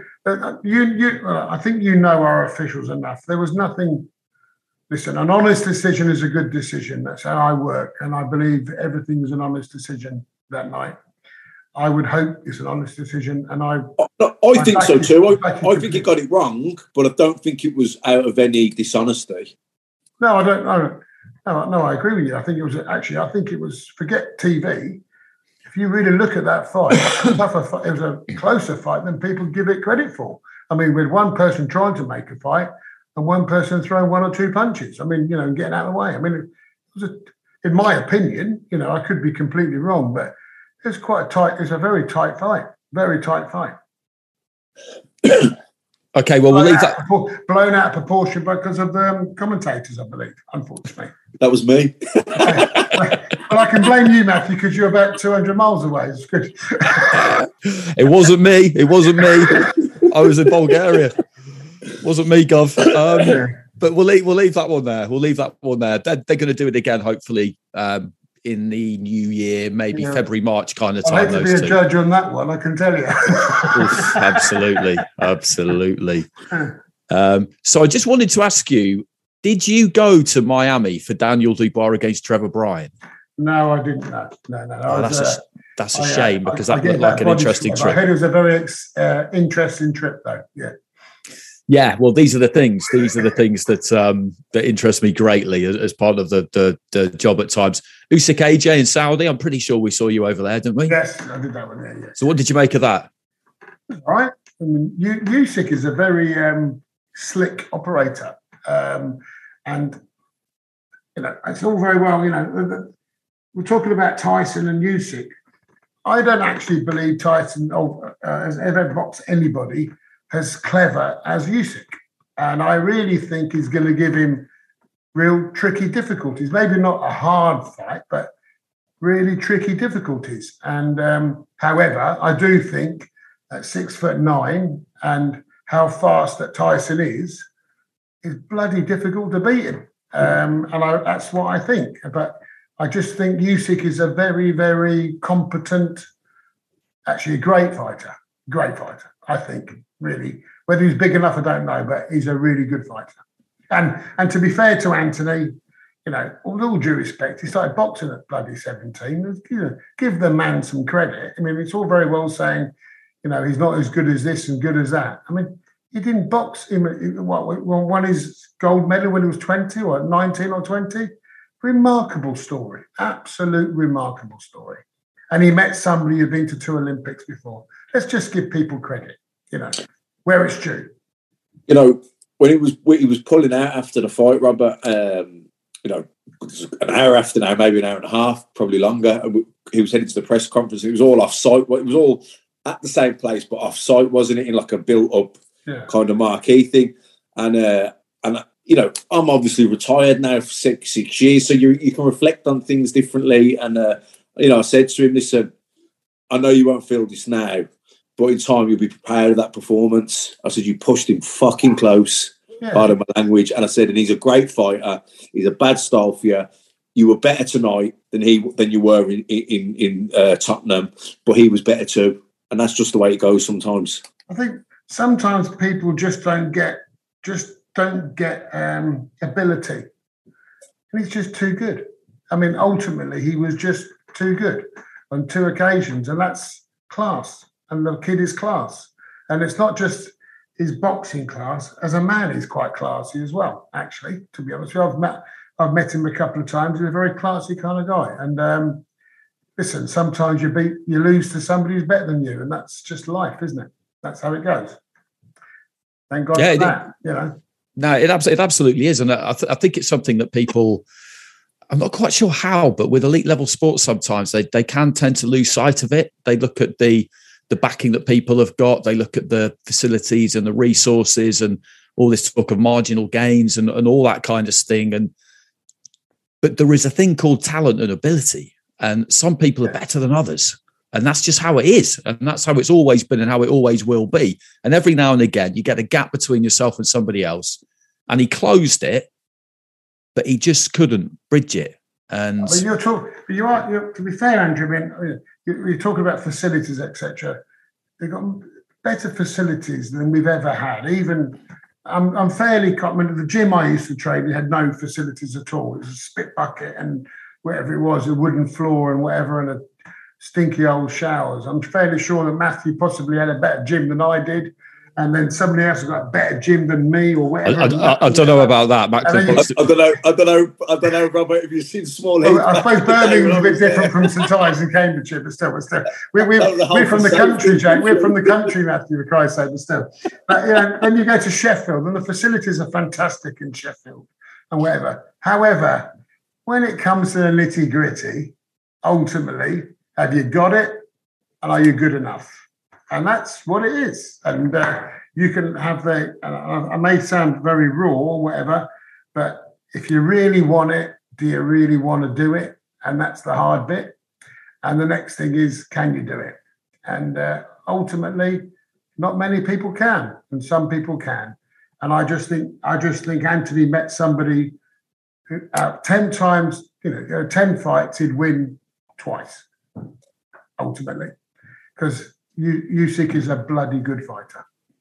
Speaker 9: I think you know our officials enough. There was nothing. Listen, an honest decision is a good decision. That's how I work, and I believe everything was an honest decision that night. I would hope it's an honest decision, and I
Speaker 10: think so too. I think he got it wrong, but I don't think it was out of any dishonesty.
Speaker 9: No, I don't. No, I agree with you. I think it was. Forget TV. If you really look at that fight, it was a closer fight than people give it credit for. I mean, with one person trying to make a fight and one person throwing one or two punches. I mean, getting out of the way. I mean, it was in my opinion, I could be completely wrong, but it's it's a very tight fight. Very tight fight.
Speaker 8: Okay, well, we'll leave that.
Speaker 9: Blown out of proportion because of the commentators, I believe, unfortunately.
Speaker 10: That was me.
Speaker 9: Well, I can blame you, Matthew, because you're about 200 miles away. It's good.
Speaker 8: It wasn't me. I was in Bulgaria. It wasn't me, Gov. But we'll leave that one there. They're going to do it again, hopefully, in the new year, maybe February, March kind of time.
Speaker 9: I'd like to be a judge on that one, I can tell you.
Speaker 8: Oof, absolutely. So I just wanted to ask you, did you go to Miami for Daniel Dubois against Trevor Bryan?
Speaker 9: No, I didn't. No.
Speaker 8: Oh, that's a shame, because that looked like an interesting trip.
Speaker 9: I heard it was a very interesting trip, though. Yeah.
Speaker 8: Yeah, well, these are the things that interest me greatly as part of the job at times. Usyk AJ in Saudi, I'm pretty sure we saw you over there, didn't we?
Speaker 9: Yes, I did that one there, yeah.
Speaker 8: So what did you make of that?
Speaker 9: All right. I mean, Usyk is a very slick operator. And, it's all very well, we're talking about Tyson and Usyk. I don't actually believe Tyson has ever boxed anybody as clever as Usyk. And I really think he's going to give him real tricky difficulties. Maybe not a hard fight, but really tricky difficulties. And however, I do think at 6'9" and how fast that Tyson is bloody difficult to beat him. That's what I think. But I just think Usyk is a very, very competent, actually a great fighter. I think, really. Whether he's big enough, I don't know, but he's a really good fighter. And to be fair to Anthony, with all due respect, he started boxing at bloody 17. Give the man some credit. I mean, it's all very well saying, he's not as good as this and good as that. I mean, He didn't box him. Won his gold medal when he was 20 or 19 or 20. Remarkable story. Absolute remarkable story. And he met somebody who'd been to 2 Olympics before. Let's just give people credit, where it's due.
Speaker 10: When he was pulling out after the fight, Robert, an hour after now, maybe an hour and a half, probably longer. He was heading to the press conference. It was all off-site. It was all at the same place, but off-site, wasn't it? In like a built-up kind of marquee thing. And I'm obviously retired now for six years, so you can reflect on things differently. And I said to him, "Listen, I know you won't feel this now, but in time you'll be prepared of that performance." I said, "You pushed him fucking close." Pardon my language. And I said, and he's a great fighter. He's a bad style for you. You were better tonight than you were in Tottenham, but he was better too. And that's just the way it goes sometimes.
Speaker 9: I think sometimes people just don't get ability. And he's just too good. I mean, ultimately, he was just too good on 2 occasions, and that's class. And the kid is class. And it's not just his boxing class. As a man, he's quite classy as well, actually, to be honest with you. I've met him a couple of times. He's a very classy kind of guy. And listen, sometimes you lose to somebody who's better than you, and that's just life, isn't it? That's how it goes. Thank God for that,
Speaker 8: No, it absolutely is. And I think it's something that people, I'm not quite sure how, but with elite level sports, sometimes they can tend to lose sight of it. They look at the backing that people have got. They look at the facilities and the resources and all this talk of marginal gains and all that kind of thing. But there is a thing called talent and ability, and some people are better than others. And that's just how it is. And that's how it's always been and how it always will be. And every now and again, you get a gap between yourself and somebody else. And he closed it, but he just couldn't bridge it. And
Speaker 9: to be fair, Andrew, I mean, you're talking about facilities, etc. They've got better facilities than we've ever had. Even I'm fairly confident. The gym I used to train had no facilities at all. It was a spit bucket and whatever it was, a wooden floor and whatever, and a stinky old showers. I'm fairly sure that Matthew possibly had a better gym than I did. And then somebody else has got a better gym than me, or whatever.
Speaker 8: I don't know about that, Matt.
Speaker 10: I don't know, Robert. If you've seen Small Heath,
Speaker 9: I suppose Birmingham's a bit different from St Ives and Cambridgeshire, but still, we're from the country, Jake. We're from the country, Matthew, for Christ's sake, but still. Then you go to Sheffield, and the facilities are fantastic in Sheffield, and whatever. However, when it comes to the nitty gritty, ultimately, have you got it, and are you good enough? And that's what it is. And you can have I may sound very raw or whatever, but if you really want it, do you really want to do it? And that's the hard bit. And the next thing is, can you do it? And ultimately, not many people can, and some people can. And I just think Anthony met somebody who, 10 times, 10 fights, he'd win twice, ultimately. Because Usyk is a bloody good fighter,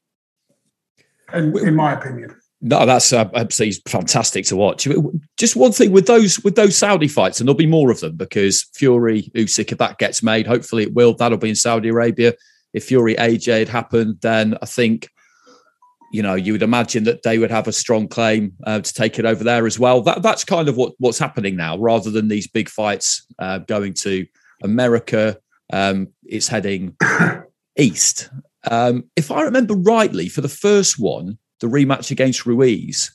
Speaker 9: and in my opinion.
Speaker 8: No, that's absolutely fantastic to watch. Just one thing with those Saudi fights, and there'll be more of them because Fury, Usyk, if that gets made, hopefully it will. That'll be in Saudi Arabia. If Fury AJ had happened, then I think you would imagine that they would have a strong claim to take it over there as well. That's kind of what's happening now, rather than these big fights going to America. It's heading east. If I remember rightly, for the first one, the rematch against Ruiz,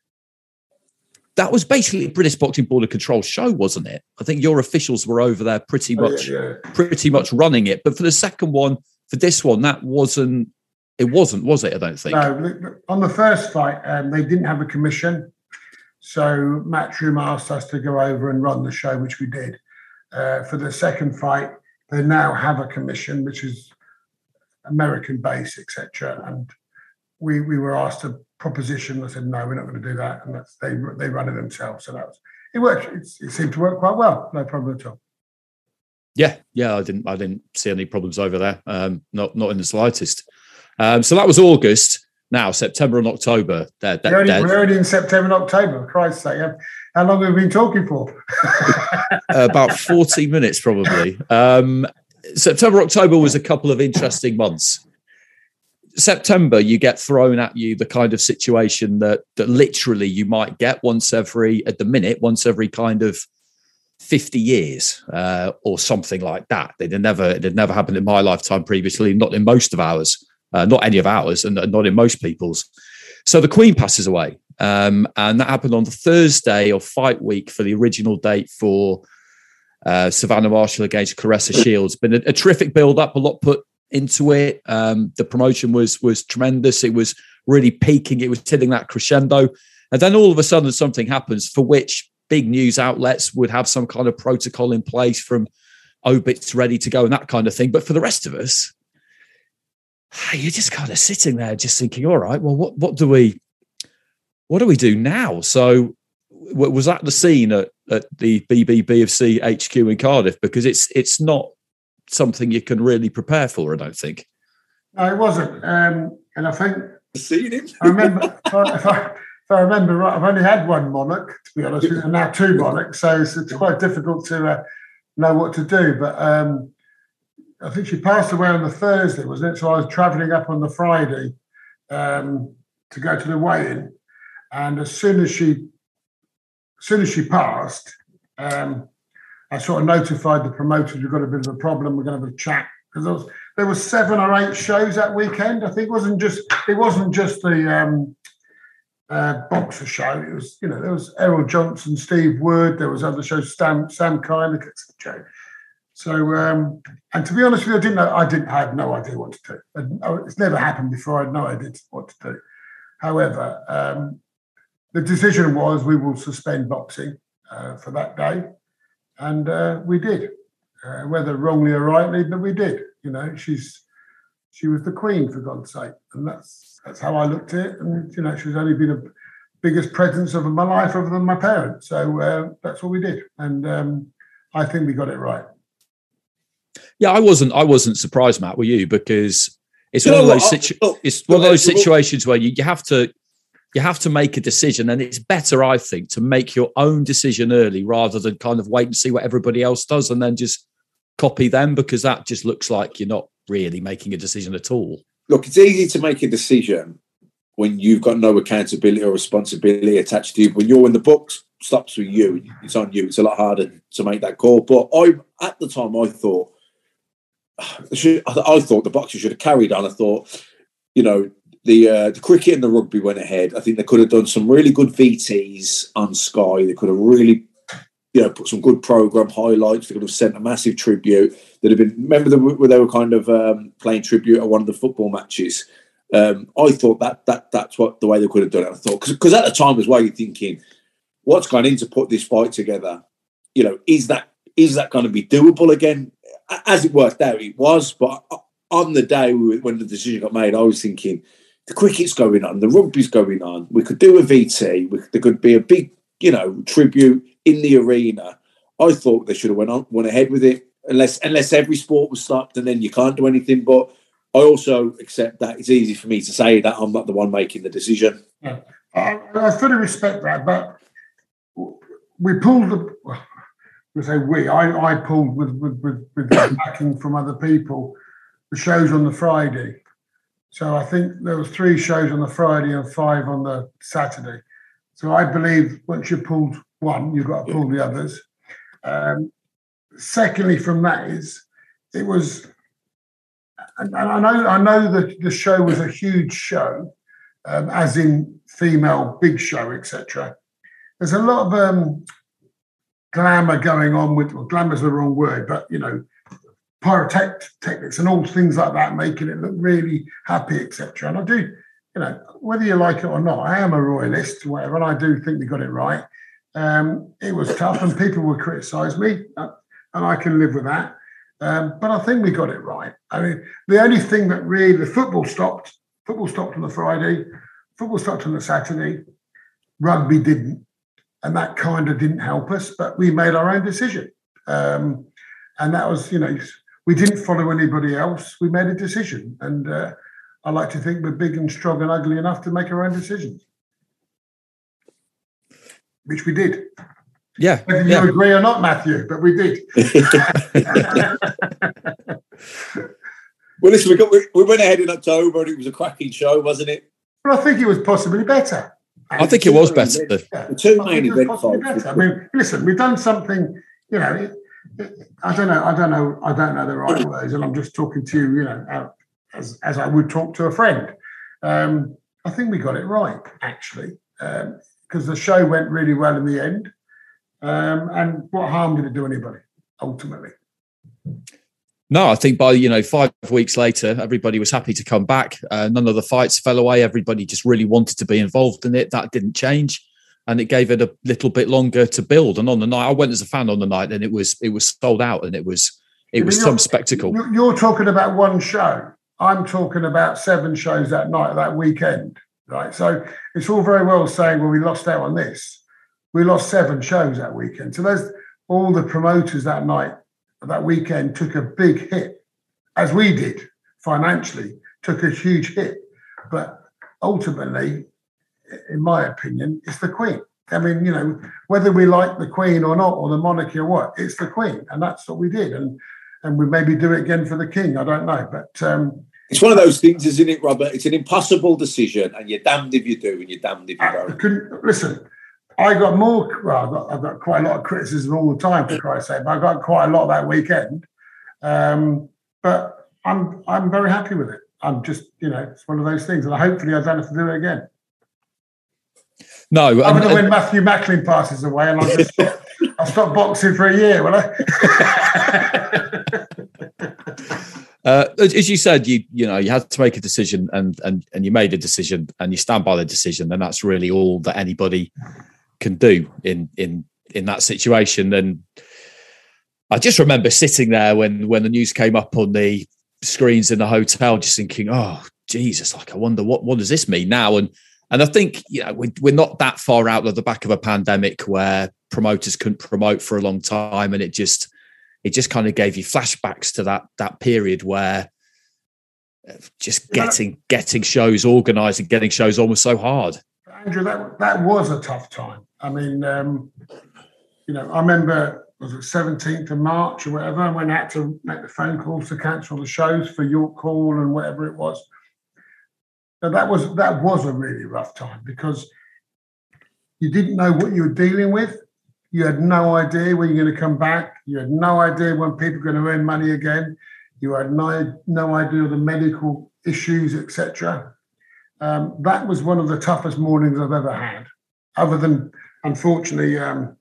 Speaker 8: that was basically a British Boxing Board of Control show, wasn't it? I think your officials were over there pretty much running it. But for the second one, for this one, was it? I don't think.
Speaker 9: No, on the first fight, they didn't have a commission. So Matchroom asked us to go over and run the show, which we did. For the second fight, they now have a commission, which is American-based, etc. And we were asked a proposition. I said, no, we're not going to do that. And they run it themselves. So it worked. It seemed to work quite well. No problem at all.
Speaker 8: Yeah. I didn't see any problems over there. Not in the slightest. So that was August. Now September and October. We're
Speaker 9: already in September and October. For Christ's sake. How long have we been talking for?
Speaker 8: About 40 minutes, probably. September, October was a couple of interesting months. September, you get thrown at you the kind of situation that literally you might get once every kind of 50 years or something like that. It had never happened in my lifetime previously, not in most of ours, not any of ours, and not in most people's. So the Queen passes away, and that happened on the Thursday of fight week for the original date for Savannah Marshall against Claressa Shields. Been a terrific build-up, a lot put into it. The promotion was tremendous. It was really peaking. It was hitting that crescendo. And then all of a sudden something happens for which big news outlets would have some kind of protocol in place, from obits ready to go and that kind of thing. But for the rest of us, you're just kind of sitting there just thinking, all right, well, what do we do now? So was that the scene at the BBBFC HQ in Cardiff? Because it's not something you can really prepare for, I don't think.
Speaker 9: No, it wasn't. And I think
Speaker 10: seen him.
Speaker 9: I remember if I remember right, I've only had one monarch, to be honest with you, and now two monarchs, so it's quite difficult to know what to do. But I think she passed away on the Thursday, wasn't it? So I was travelling up on the Friday to go to the weigh-in, and as soon as she passed, I sort of notified the promoters, we've got a bit of a problem, we're going to have a chat. Because there was 7 or 8 shows that weekend. I think it wasn't just the boxer show. It was, there was Errol Johnson, Steve Wood, there was other shows, Sam Kylick, etc. So, and to be honest with you, I have no idea what to do. It's never happened before. I had no idea what to do. However, the decision was we will suspend boxing for that day. And we did, whether wrongly or rightly, but we did. She was the Queen, for God's sake, and that's how I looked at it. And she's only been the biggest presence of my life other than my parents. So that's what we did, and I think we got it right. Yeah,
Speaker 8: I wasn't surprised, Matt. Were you? Because it's one of those situations where you have to make a decision, and it's better, I think, to make your own decision early rather than kind of wait and see what everybody else does and then just copy them, because that just looks like you're not really making a decision at all.
Speaker 10: Look, it's easy to make a decision when you've got no accountability or responsibility attached to you. When the book stops with you, it's on you. It's a lot harder to make that call. But at the time, I thought the boxers should have carried on. I thought, the cricket and the rugby went ahead. I think they could have done some really good VTs on Sky. They could have really, put some good programme highlights. They could have sent a massive tribute. Remember they were kind of playing tribute at one of the football matches. I thought that's the way they could have done it. I thought, because at the time as well, you're thinking, what's gone in to put this fight together? Is that going to be doable again? As it worked out, it was. But on the day when the decision got made, I was thinking, the cricket's going on, the rugby's going on. We could do a VT. There could be a big, tribute in the arena. I thought they should have went ahead with it, unless every sport was stopped, and then you can't do anything. But I also accept that it's easy for me to say that I'm not the one making the decision.
Speaker 9: Yeah. I fully respect that, but we pulled I pulled with backing from other people the shows on the Friday. So I think there was 3 shows on the Friday and 5 on the Saturday. So I believe once you pulled one, you've got to pull the others. Secondly, from that it was, and I know that the show was a huge show, as in female big show, etc. There's a lot of glamour going on with, well, glamour's the wrong word, but pyrotechnics and all things like that, making it look really happy, etc. And I do, whether you like it or not, I am a royalist, whatever, and I do think we got it right. It was tough, and people would criticise me, and I can live with that. But I think we got it right. I mean, the only thing that really, the football stopped on the Friday, football stopped on the Saturday, rugby didn't, and that kind of didn't help us. But we made our own decision, and that was, we didn't follow anybody else. We made a decision, and I like to think we're big and strong and ugly enough to make our own decisions, which we did.
Speaker 8: Yeah.
Speaker 9: Whether you agree or not, Matthew, but we did.
Speaker 10: Well, listen, we went ahead in October and it was a cracking show, wasn't it?
Speaker 9: Well, I think it was possibly better.
Speaker 8: I think it was better.
Speaker 10: The two main event fights.
Speaker 9: I mean, listen, we've done something, you know, I don't know the right words, and I'm just talking to you, you know, as I would talk to a friend. I think we got it right, actually, because the show went really well in the end. And what harm did it do anybody, ultimately?
Speaker 8: No, I think by 5 weeks later, everybody was happy to come back. None of the fights fell away. Everybody just really wanted to be involved in it. That didn't change, and it gave it a little bit longer to build. And on the night, I went as a fan on the night, and it was sold out, and it was some spectacle.
Speaker 9: You're talking about one show. I'm talking about 7 shows that night, that weekend, right? So it's all very well saying, well, we lost out on this. We lost 7 shows that weekend. So there's all the promoters that night, that weekend, took a big hit, as we did financially, took a huge hit. But ultimately, in my opinion, it's the Queen. I mean, you know, whether we like the Queen or not, or the monarchy or what, it's the Queen. And that's what we did. And we maybe do it again for the King. I don't know. But
Speaker 10: it's one of those things, isn't it, Robert? It's an impossible decision, and you're damned if you do and you're damned if you don't.
Speaker 9: Listen, I got more. Well, I've got quite a lot of criticism all the time, for Christ's sake. But I got quite a lot that weekend. But I'm very happy with it. I'm just, you know, it's one of those things, and hopefully I don't have to do it again.
Speaker 8: No,
Speaker 9: I'm going to when Matthew Macklin passes away, and I'll stop boxing for a year, will I?
Speaker 8: As you said, you had to make a decision, and you made a decision, and you stand by the decision, and that's really all that anybody can do in that situation. And I just remember sitting there when the news came up on the screens in the hotel, just thinking, "Oh Jesus! Like, I wonder what does this mean now?" And I think, you know, we're not that far out of the back of a pandemic where promoters couldn't promote for a long time, and it just kind of gave you flashbacks to that period where just getting shows organised and getting shows on was so hard.
Speaker 9: Andrew, that was a tough time. I mean, you know, I remember, was it 17th of March or whatever, and when I had to make the phone calls to cancel the shows for York Hall and whatever it was. Now, that was a really rough time, because you didn't know what you were dealing with. You had no idea when you're going to come back. You had no idea when people were going to earn money again. You had no idea of the medical issues, etc. That was one of the toughest mornings I've ever had, other than, unfortunately...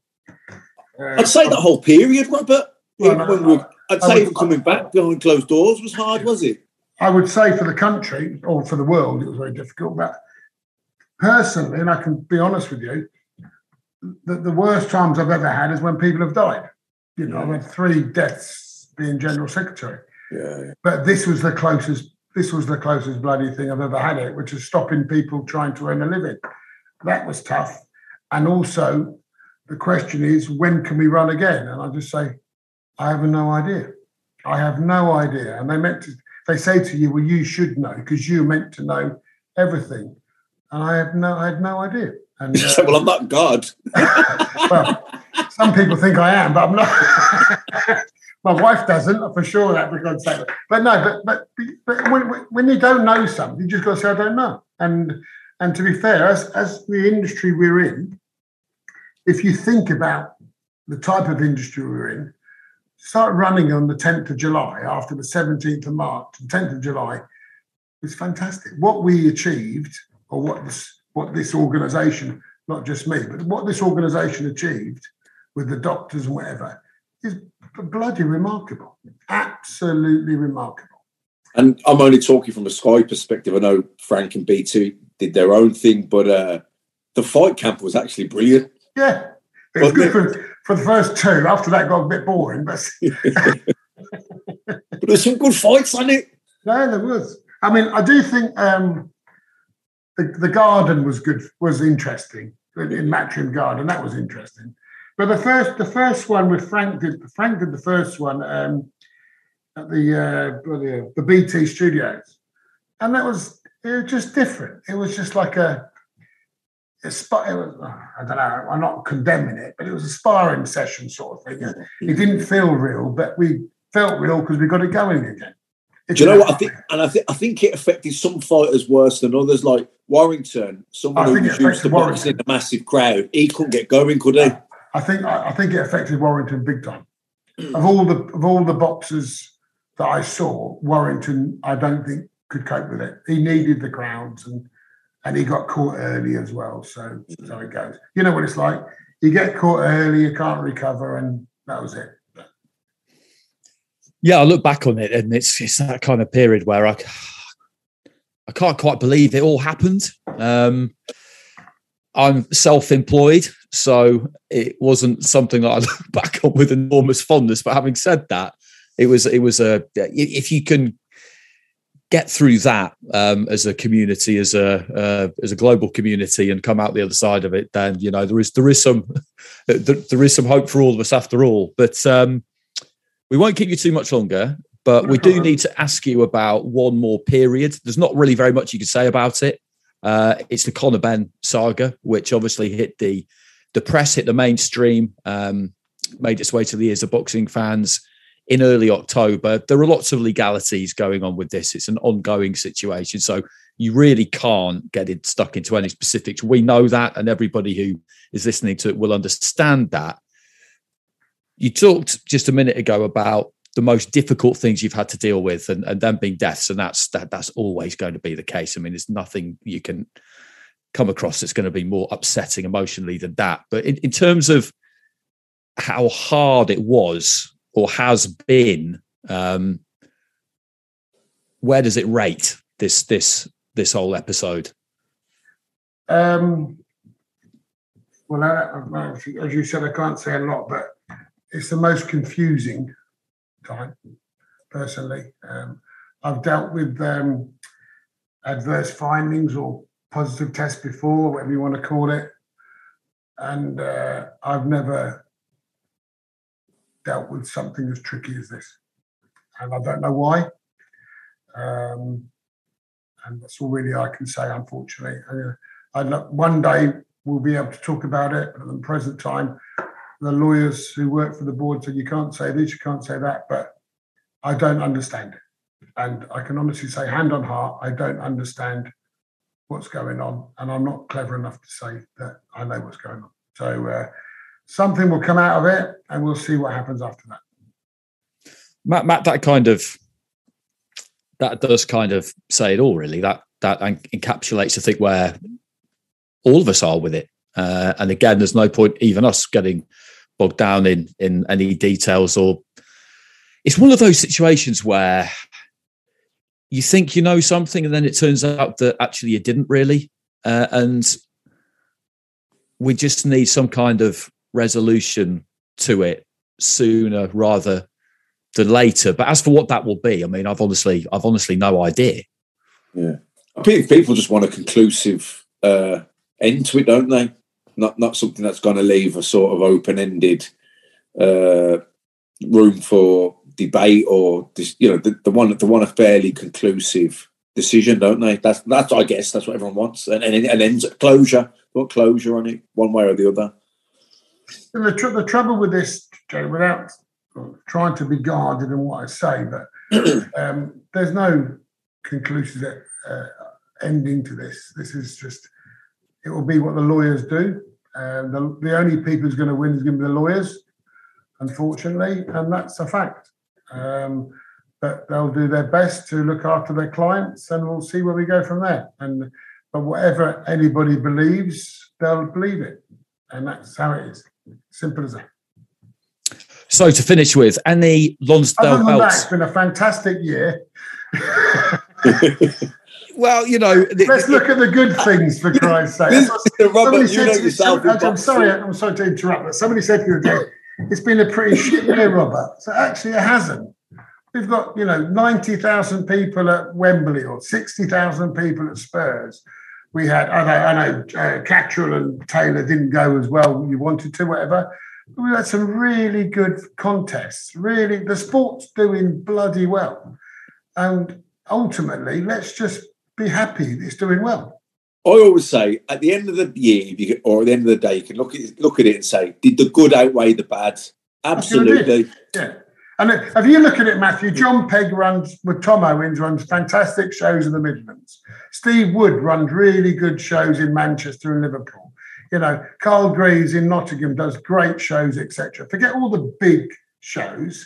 Speaker 10: I'd say the whole period, Robert. I'd say even coming back behind closed doors was hard, was it?
Speaker 9: I would say for the country, or for the world, it was very difficult. But personally, and I can be honest with you, the worst times I've ever had is when people have died. You know, I've had 3 deaths being General Secretary.
Speaker 10: Yeah.
Speaker 9: But this was the closest bloody thing I've ever had it, which is stopping people trying to earn a living. That was tough. And also, the question is, when can we run again? And I just say, I have no idea. I have no idea. And they say to you, well, you should know, because you're meant to know everything. And I had no idea. And
Speaker 10: well, I'm not God.
Speaker 9: Well, some people think I am, but I'm not. My wife doesn't, for sure, that, for God's sake. But no, but when you don't know something, you just got to say, I don't know. And to be fair, as the industry we're in, if you think about the type of industry we're in, start running on the 10th of July after the 17th of March, the 10th of July, was fantastic. What we achieved, or what this organisation, not just me, but what this organisation achieved with the doctors and whatever, is bloody remarkable. Absolutely remarkable.
Speaker 10: And I'm only talking from a Sky perspective. I know Frank and B2 did their own thing, but the fight camp was actually brilliant.
Speaker 9: Yeah. It was good for the first 2. After that got a bit boring, but
Speaker 10: but there's some good fights on it.
Speaker 9: No, there was. I mean, I do think the garden was good, was interesting in Matchroom Garden. That was interesting. But the first one with Frank did the first one at the BT Studios, and it was just different. It was just like a spot. It was, I don't know. I'm not condemning it, but it was a sparring session sort of thing. It didn't feel real, but we felt real because we got it going again.
Speaker 10: Do you know what I think? And I think it affected some fighters worse than others. Like Warrington, someone who was used to boxing in a massive crowd, he couldn't get going, could he?
Speaker 9: I think it affected Warrington big time. Of all the boxers that I saw, Warrington, I don't think could cope with it. He needed the crowds, and he got caught early as well. So it goes. You know what it's like. You get caught early, you can't recover, and that was it.
Speaker 8: Yeah, I look back on it, and it's that kind of period where I can't quite believe it all happened. I'm self-employed, so it wasn't something that I look back on with enormous fondness. But having said that, it was if you can get through that as a community, as a global community, and come out the other side of it, then there is some hope for all of us after all. But we won't keep you too much longer. But we do need to ask you about one more period. There's not really very much you can say about it. It's the Conor Benn saga, which obviously hit the press, hit the mainstream, made its way to the ears of boxing fans in early October. There are lots of legalities going on with this. It's an ongoing situation. So you really can't get it stuck into any specifics. We know that, and everybody who is listening to it will understand that. You talked just a minute ago about the most difficult things you've had to deal with, and them being deaths, and that's always going to be the case. I mean, there's nothing you can come across that's going to be more upsetting emotionally than that. But in terms of how hard it was or has been, where does it rate this whole episode?
Speaker 9: Well, as you said, I can't say a lot, but it's the most confusing time, personally. I've dealt with adverse findings or positive tests before, whatever you want to call it, and I've never dealt with something as tricky as this, and I don't know why. And that's all really I can say, unfortunately. One day we'll be able to talk about it, but at the present time, the lawyers who work for the board said you can't say this, you can't say that, but I don't understand it. And I can honestly say, hand on heart, I don't understand what's going on. And I'm not clever enough to say that I know what's going on. So something will come out of it, and we'll see what happens after that.
Speaker 8: Matt, that does kind of say it all, really. That encapsulates, I think, where all of us are with it. And again, there's no point even us getting bogged down in any details, or it's one of those situations where you think you know something and then it turns out that actually you didn't really. And we just need some kind of resolution to it sooner rather than later. But as for what that will be, I mean, I've honestly no idea.
Speaker 10: Yeah. I think people just want a conclusive end to it, don't they? Not something that's going to leave a sort of open-ended room for debate, or this, they want a fairly conclusive decision, don't they? That's I guess that's what everyone wants, and ends closure. What closure on it, one way or the other.
Speaker 9: The trouble with this, Joe, without trying to be guarded in what I say, but there's no conclusive ending to this. This is just, it will be what the lawyers do. The only people who's going to win is going to be the lawyers, unfortunately, and that's a fact. But they'll do their best to look after their clients, and we'll see where we go from there. But whatever anybody believes, they'll believe it, and that's how it is. Simple as that.
Speaker 8: So to finish with, any Lonsdale belts?
Speaker 9: It's been a fantastic year.
Speaker 8: Well,
Speaker 9: let's look at the good things, for Christ's sake. I'm sorry to interrupt, but somebody said to me, it's been a pretty shit year, Robert. So actually it hasn't. We've got, 90,000 people at Wembley, or 60,000 people at Spurs. We had, I know Cattrall and Taylor didn't go as well you wanted to, whatever. But we had some really good contests. Really, the sport's doing bloody well. And ultimately, let's just be happy it's doing well.
Speaker 10: I always say, at the end of the year, or at the end of the day, you can look at it and say, did the good outweigh the bad? Absolutely.
Speaker 9: Yeah. And if you look at it, Matthew, John Pegg runs, with Tom Owens, runs fantastic shows in the Midlands. Steve Wood runs really good shows in Manchester and Liverpool. Carl Greaves in Nottingham does great shows, etc. Forget all the big shows.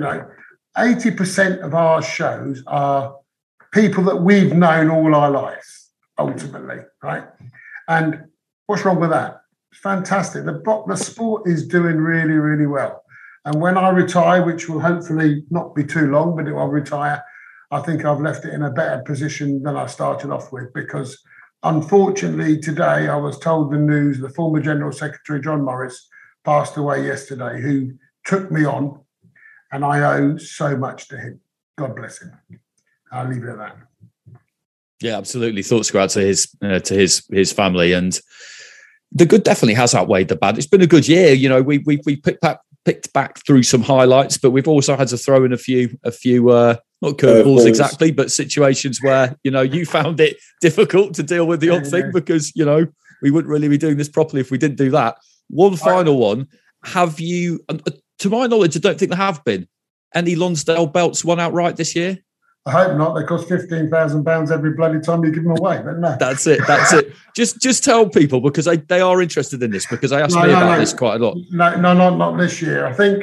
Speaker 9: 80% of our shows are people that we've known all our lives, ultimately, right? And what's wrong with that? It's fantastic. The sport is doing really, really well. And when I retire, which will hopefully not be too long, but I'll retire, I think I've left it in a better position than I started off with, because unfortunately today I was told the news, the former General Secretary, John Morris, passed away yesterday, who took me on, and I owe so much to him. God bless him. I'll leave it at that.
Speaker 8: Yeah, absolutely. Thoughts go out to his family, and the good definitely has outweighed the bad. It's been a good year. We picked back through some highlights, but we've also had to throw in a few not curveballs exactly, but situations where you found it difficult to deal with the odd thing, because we wouldn't really be doing this properly if we didn't do that. One final one. Have you, to my knowledge, I don't think there have been any Lonsdale belts won outright this year.
Speaker 9: I hope not. They cost £15,000 every bloody time you give them away, but no.
Speaker 8: That's it. Just tell people, because they are interested in this, because they asked me about this quite a lot.
Speaker 9: No, not this year. I think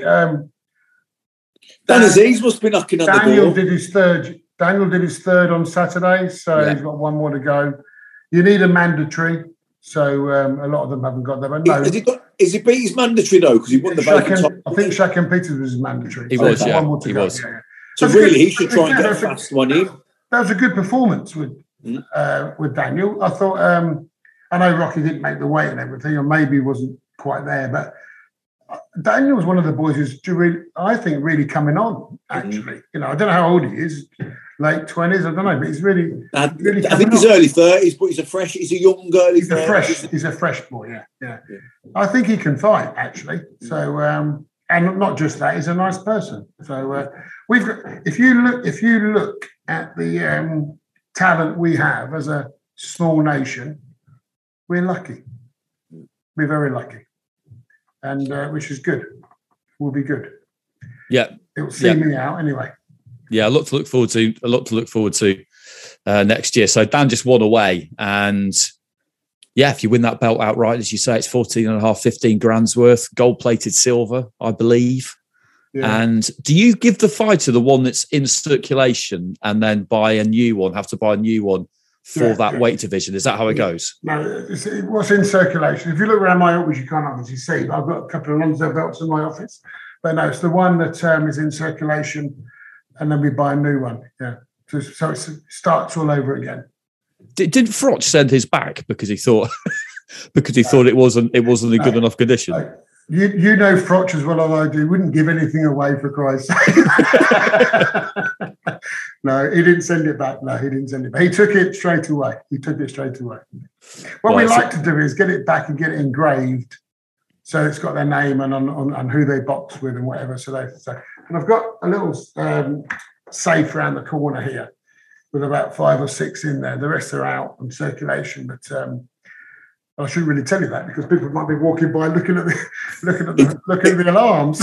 Speaker 10: Dan Aziz must be knocking on the door.
Speaker 9: Daniel did his third on Saturday, so he's got one more to go. You need a mandatory, so a lot of them haven't got them. But no.
Speaker 10: Is he beat his mandatory though? Because he won the top.
Speaker 9: I think Shaquem Peters was his mandatory.
Speaker 8: He was, yeah.
Speaker 9: One more to go.
Speaker 8: Was.
Speaker 9: Yeah.
Speaker 10: So really, he should try and get a fast one in.
Speaker 9: That was a good performance with Daniel. I thought, I know Rocky didn't make the weight and everything, or maybe wasn't quite there, but Daniel was one of the boys who's really coming on, actually. I don't know how old he is, late 20s, I don't know, but he's really
Speaker 10: I think he's early 30s, but he's a young girl.
Speaker 9: He's a fresh boy, yeah. I think he can fight, actually. So, and not just that, he's a nice person. So we've got. If you look at the talent we have as a small nation, we're lucky. We're very lucky, and which is good. Will be good.
Speaker 8: Yeah,
Speaker 9: it will see me out anyway.
Speaker 8: Yeah, a lot to look forward to next year. So Dan just won away, and yeah, if you win that belt outright, as you say, it's 14.5, 15 grand's worth, gold-plated silver, I believe. Yeah. And do you give the fighter the one that's in circulation and then buy a new one, have to buy a new one for that weight division? Is that how it goes?
Speaker 9: No, what's in circulation? If you look around my office, you can't obviously see. I've got a couple of Lonsdale belts in my office. But no, it's the one that is in circulation, and then we buy a new one. Yeah. So it starts all over again.
Speaker 8: Didn't Froch send his back because he thought it wasn't in good enough condition?
Speaker 9: You know Froch as well as I do. Wouldn't give anything away, for Christ's sake. No, he didn't send it back. No, he didn't send it back. He took it straight away. What we like to do is get it back and get it engraved, so it's got their name and on who they box with and whatever. And I've got a little safe around the corner here with about 5 or 6 in there. The rest are out in circulation, but I shouldn't really tell you that because people might be walking by looking at the alarms.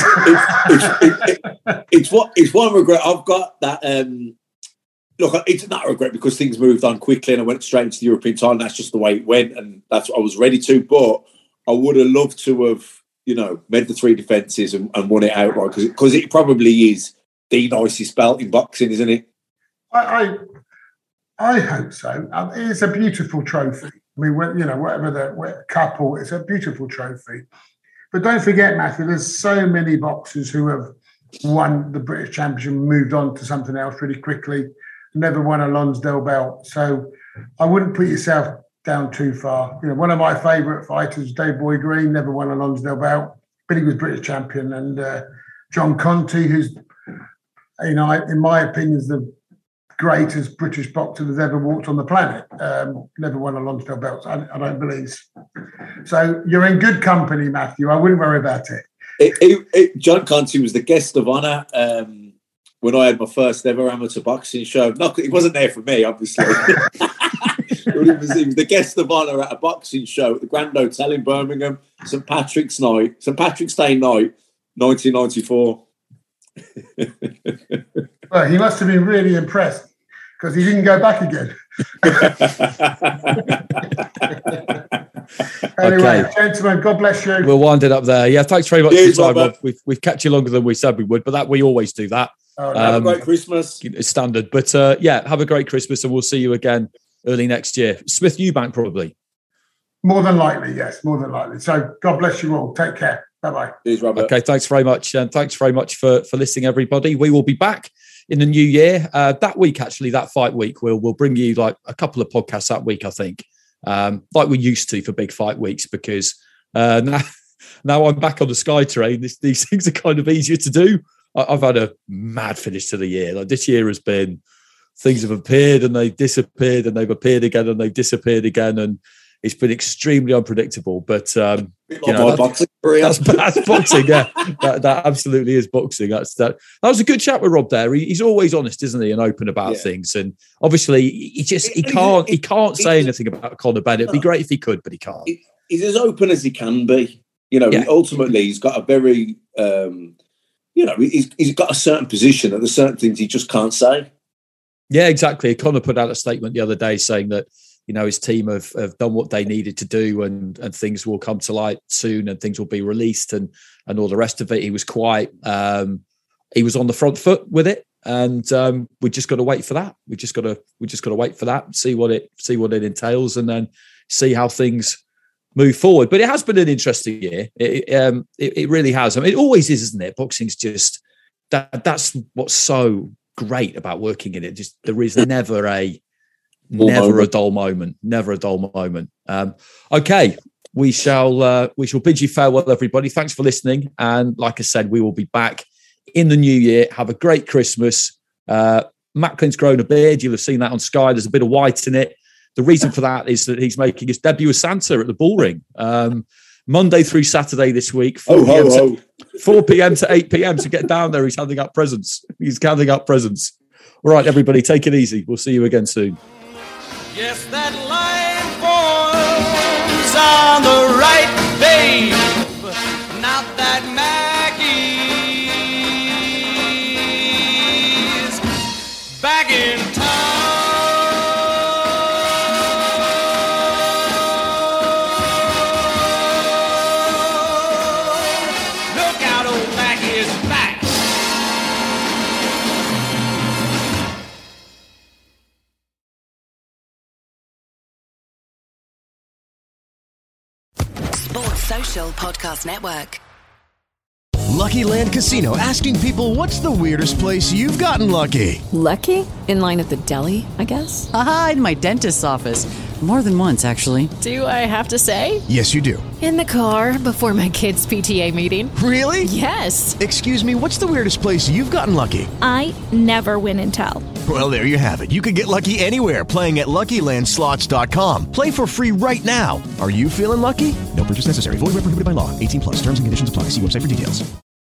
Speaker 10: It's one regret. I've got that. Look, it's not a regret because things moved on quickly and I went straight into the European title. That's just the way it went, and that's what I was ready to. But I would have loved to have, made the 3 defences and won it outright because it probably is the nicest belt in boxing, isn't it?
Speaker 9: I hope so. It's a beautiful trophy. I mean, whatever the couple, it's a beautiful trophy. But don't forget, Matthew, there's so many boxers who have won the British Championship and moved on to something else really quickly, never won a Lonsdale belt. So I wouldn't put yourself down too far. One of my favourite fighters, Dave Boy Green, never won a Lonsdale belt, but he was British champion. And John Conti, who's, in my opinion, is the greatest British boxer that's ever walked on the planet. Never won a Lonsdale belt, I don't believe. So you're in good company, Matthew. I wouldn't worry about it.
Speaker 10: John Conti was the guest of honour when I had my first ever amateur boxing show. No, it wasn't there for me, obviously. He was the guest of honour at a boxing show at the Grand Hotel in Birmingham, St Patrick's Day night, 1994.
Speaker 9: Well, he must have been really impressed because he didn't go back again. Anyway,
Speaker 8: Okay.
Speaker 9: gentlemen, God bless you.
Speaker 8: We'll wind it up there. Yeah, thanks very much
Speaker 10: Cheers,
Speaker 8: for your time,
Speaker 10: Robert.
Speaker 8: Rob. We've kept you longer than we said we would, but that we always do that.
Speaker 10: Have a great Christmas.
Speaker 8: It's standard. But yeah, have a great Christmas and we'll see you again early next year. Smith Eubank, probably.
Speaker 9: More than likely, yes, more than likely. So God bless you all. Take care. Bye-bye.
Speaker 10: Cheers, Robert.
Speaker 8: Okay, thanks very much. And thanks very much for listening, everybody. We will be back in the new year. That week, actually, that fight week, we'll bring you like a couple of podcasts that week, I think, like we used to for big fight weeks, because now I'm back on the Sky train. These things are kind of easier to do. I've had a mad finish to the year. Like this year has been, things have appeared and they've disappeared and they've appeared again and they've disappeared again. And it's been extremely unpredictable, but that's boxing. Yeah, that absolutely is boxing. That was a good chat with Rob there. He's always honest, isn't he, and open about things. And obviously, he can't say anything about Conor Bennett. It'd be great if he could, but he can't.
Speaker 10: He's as open as he can be. Ultimately, he's got a very, he's got a certain position, and there's certain things he just can't say.
Speaker 8: Yeah, exactly. Conor put out a statement the other day saying that, his team have done what they needed to do and things will come to light soon and things will be released and all the rest of it. He was quite, he was on the front foot with it, and we just got to wait for that. We just got to wait for that, see what it entails, and then see how things move forward. But it has been an interesting year. It really has. I mean, it always is, isn't it? Boxing's just that's what's so great about working in it. Just there is never a dull moment. Never a dull moment. Okay, we shall bid you farewell, everybody. Thanks for listening. And like I said, we will be back in the new year. Have a great Christmas. Macklin's grown a beard. You'll have seen that on Sky. There's a bit of white in it. The reason for that is that he's making his debut as Santa at the Bullring. Monday through Saturday this week, 4 p.m. to 8 p.m. So get down there. He's handing out presents. All right, everybody, take it easy. We'll see you again soon.
Speaker 7: Yes, that line falls on the right, babe. Not that Maggie's back in town. Look out, old Maggie is back.
Speaker 5: Sports Social Podcast Network.
Speaker 11: Lucky Land Casino, asking people, what's the weirdest place you've gotten lucky?
Speaker 12: Lucky? In line at the deli, I guess?
Speaker 13: Aha, in my dentist's office. More than once, actually.
Speaker 12: Do I have to say?
Speaker 11: Yes, you do.
Speaker 12: In the car before my kids' PTA meeting.
Speaker 11: Really?
Speaker 12: Yes.
Speaker 11: Excuse me, what's the weirdest place you've gotten lucky?
Speaker 14: I never win and tell.
Speaker 11: Well, there you have it. You can get lucky anywhere, playing at LuckyLandSlots.com. Play for free right now. Are you feeling lucky? No purchase necessary. Void where prohibited by law. 18+. Terms and conditions apply. See website for details.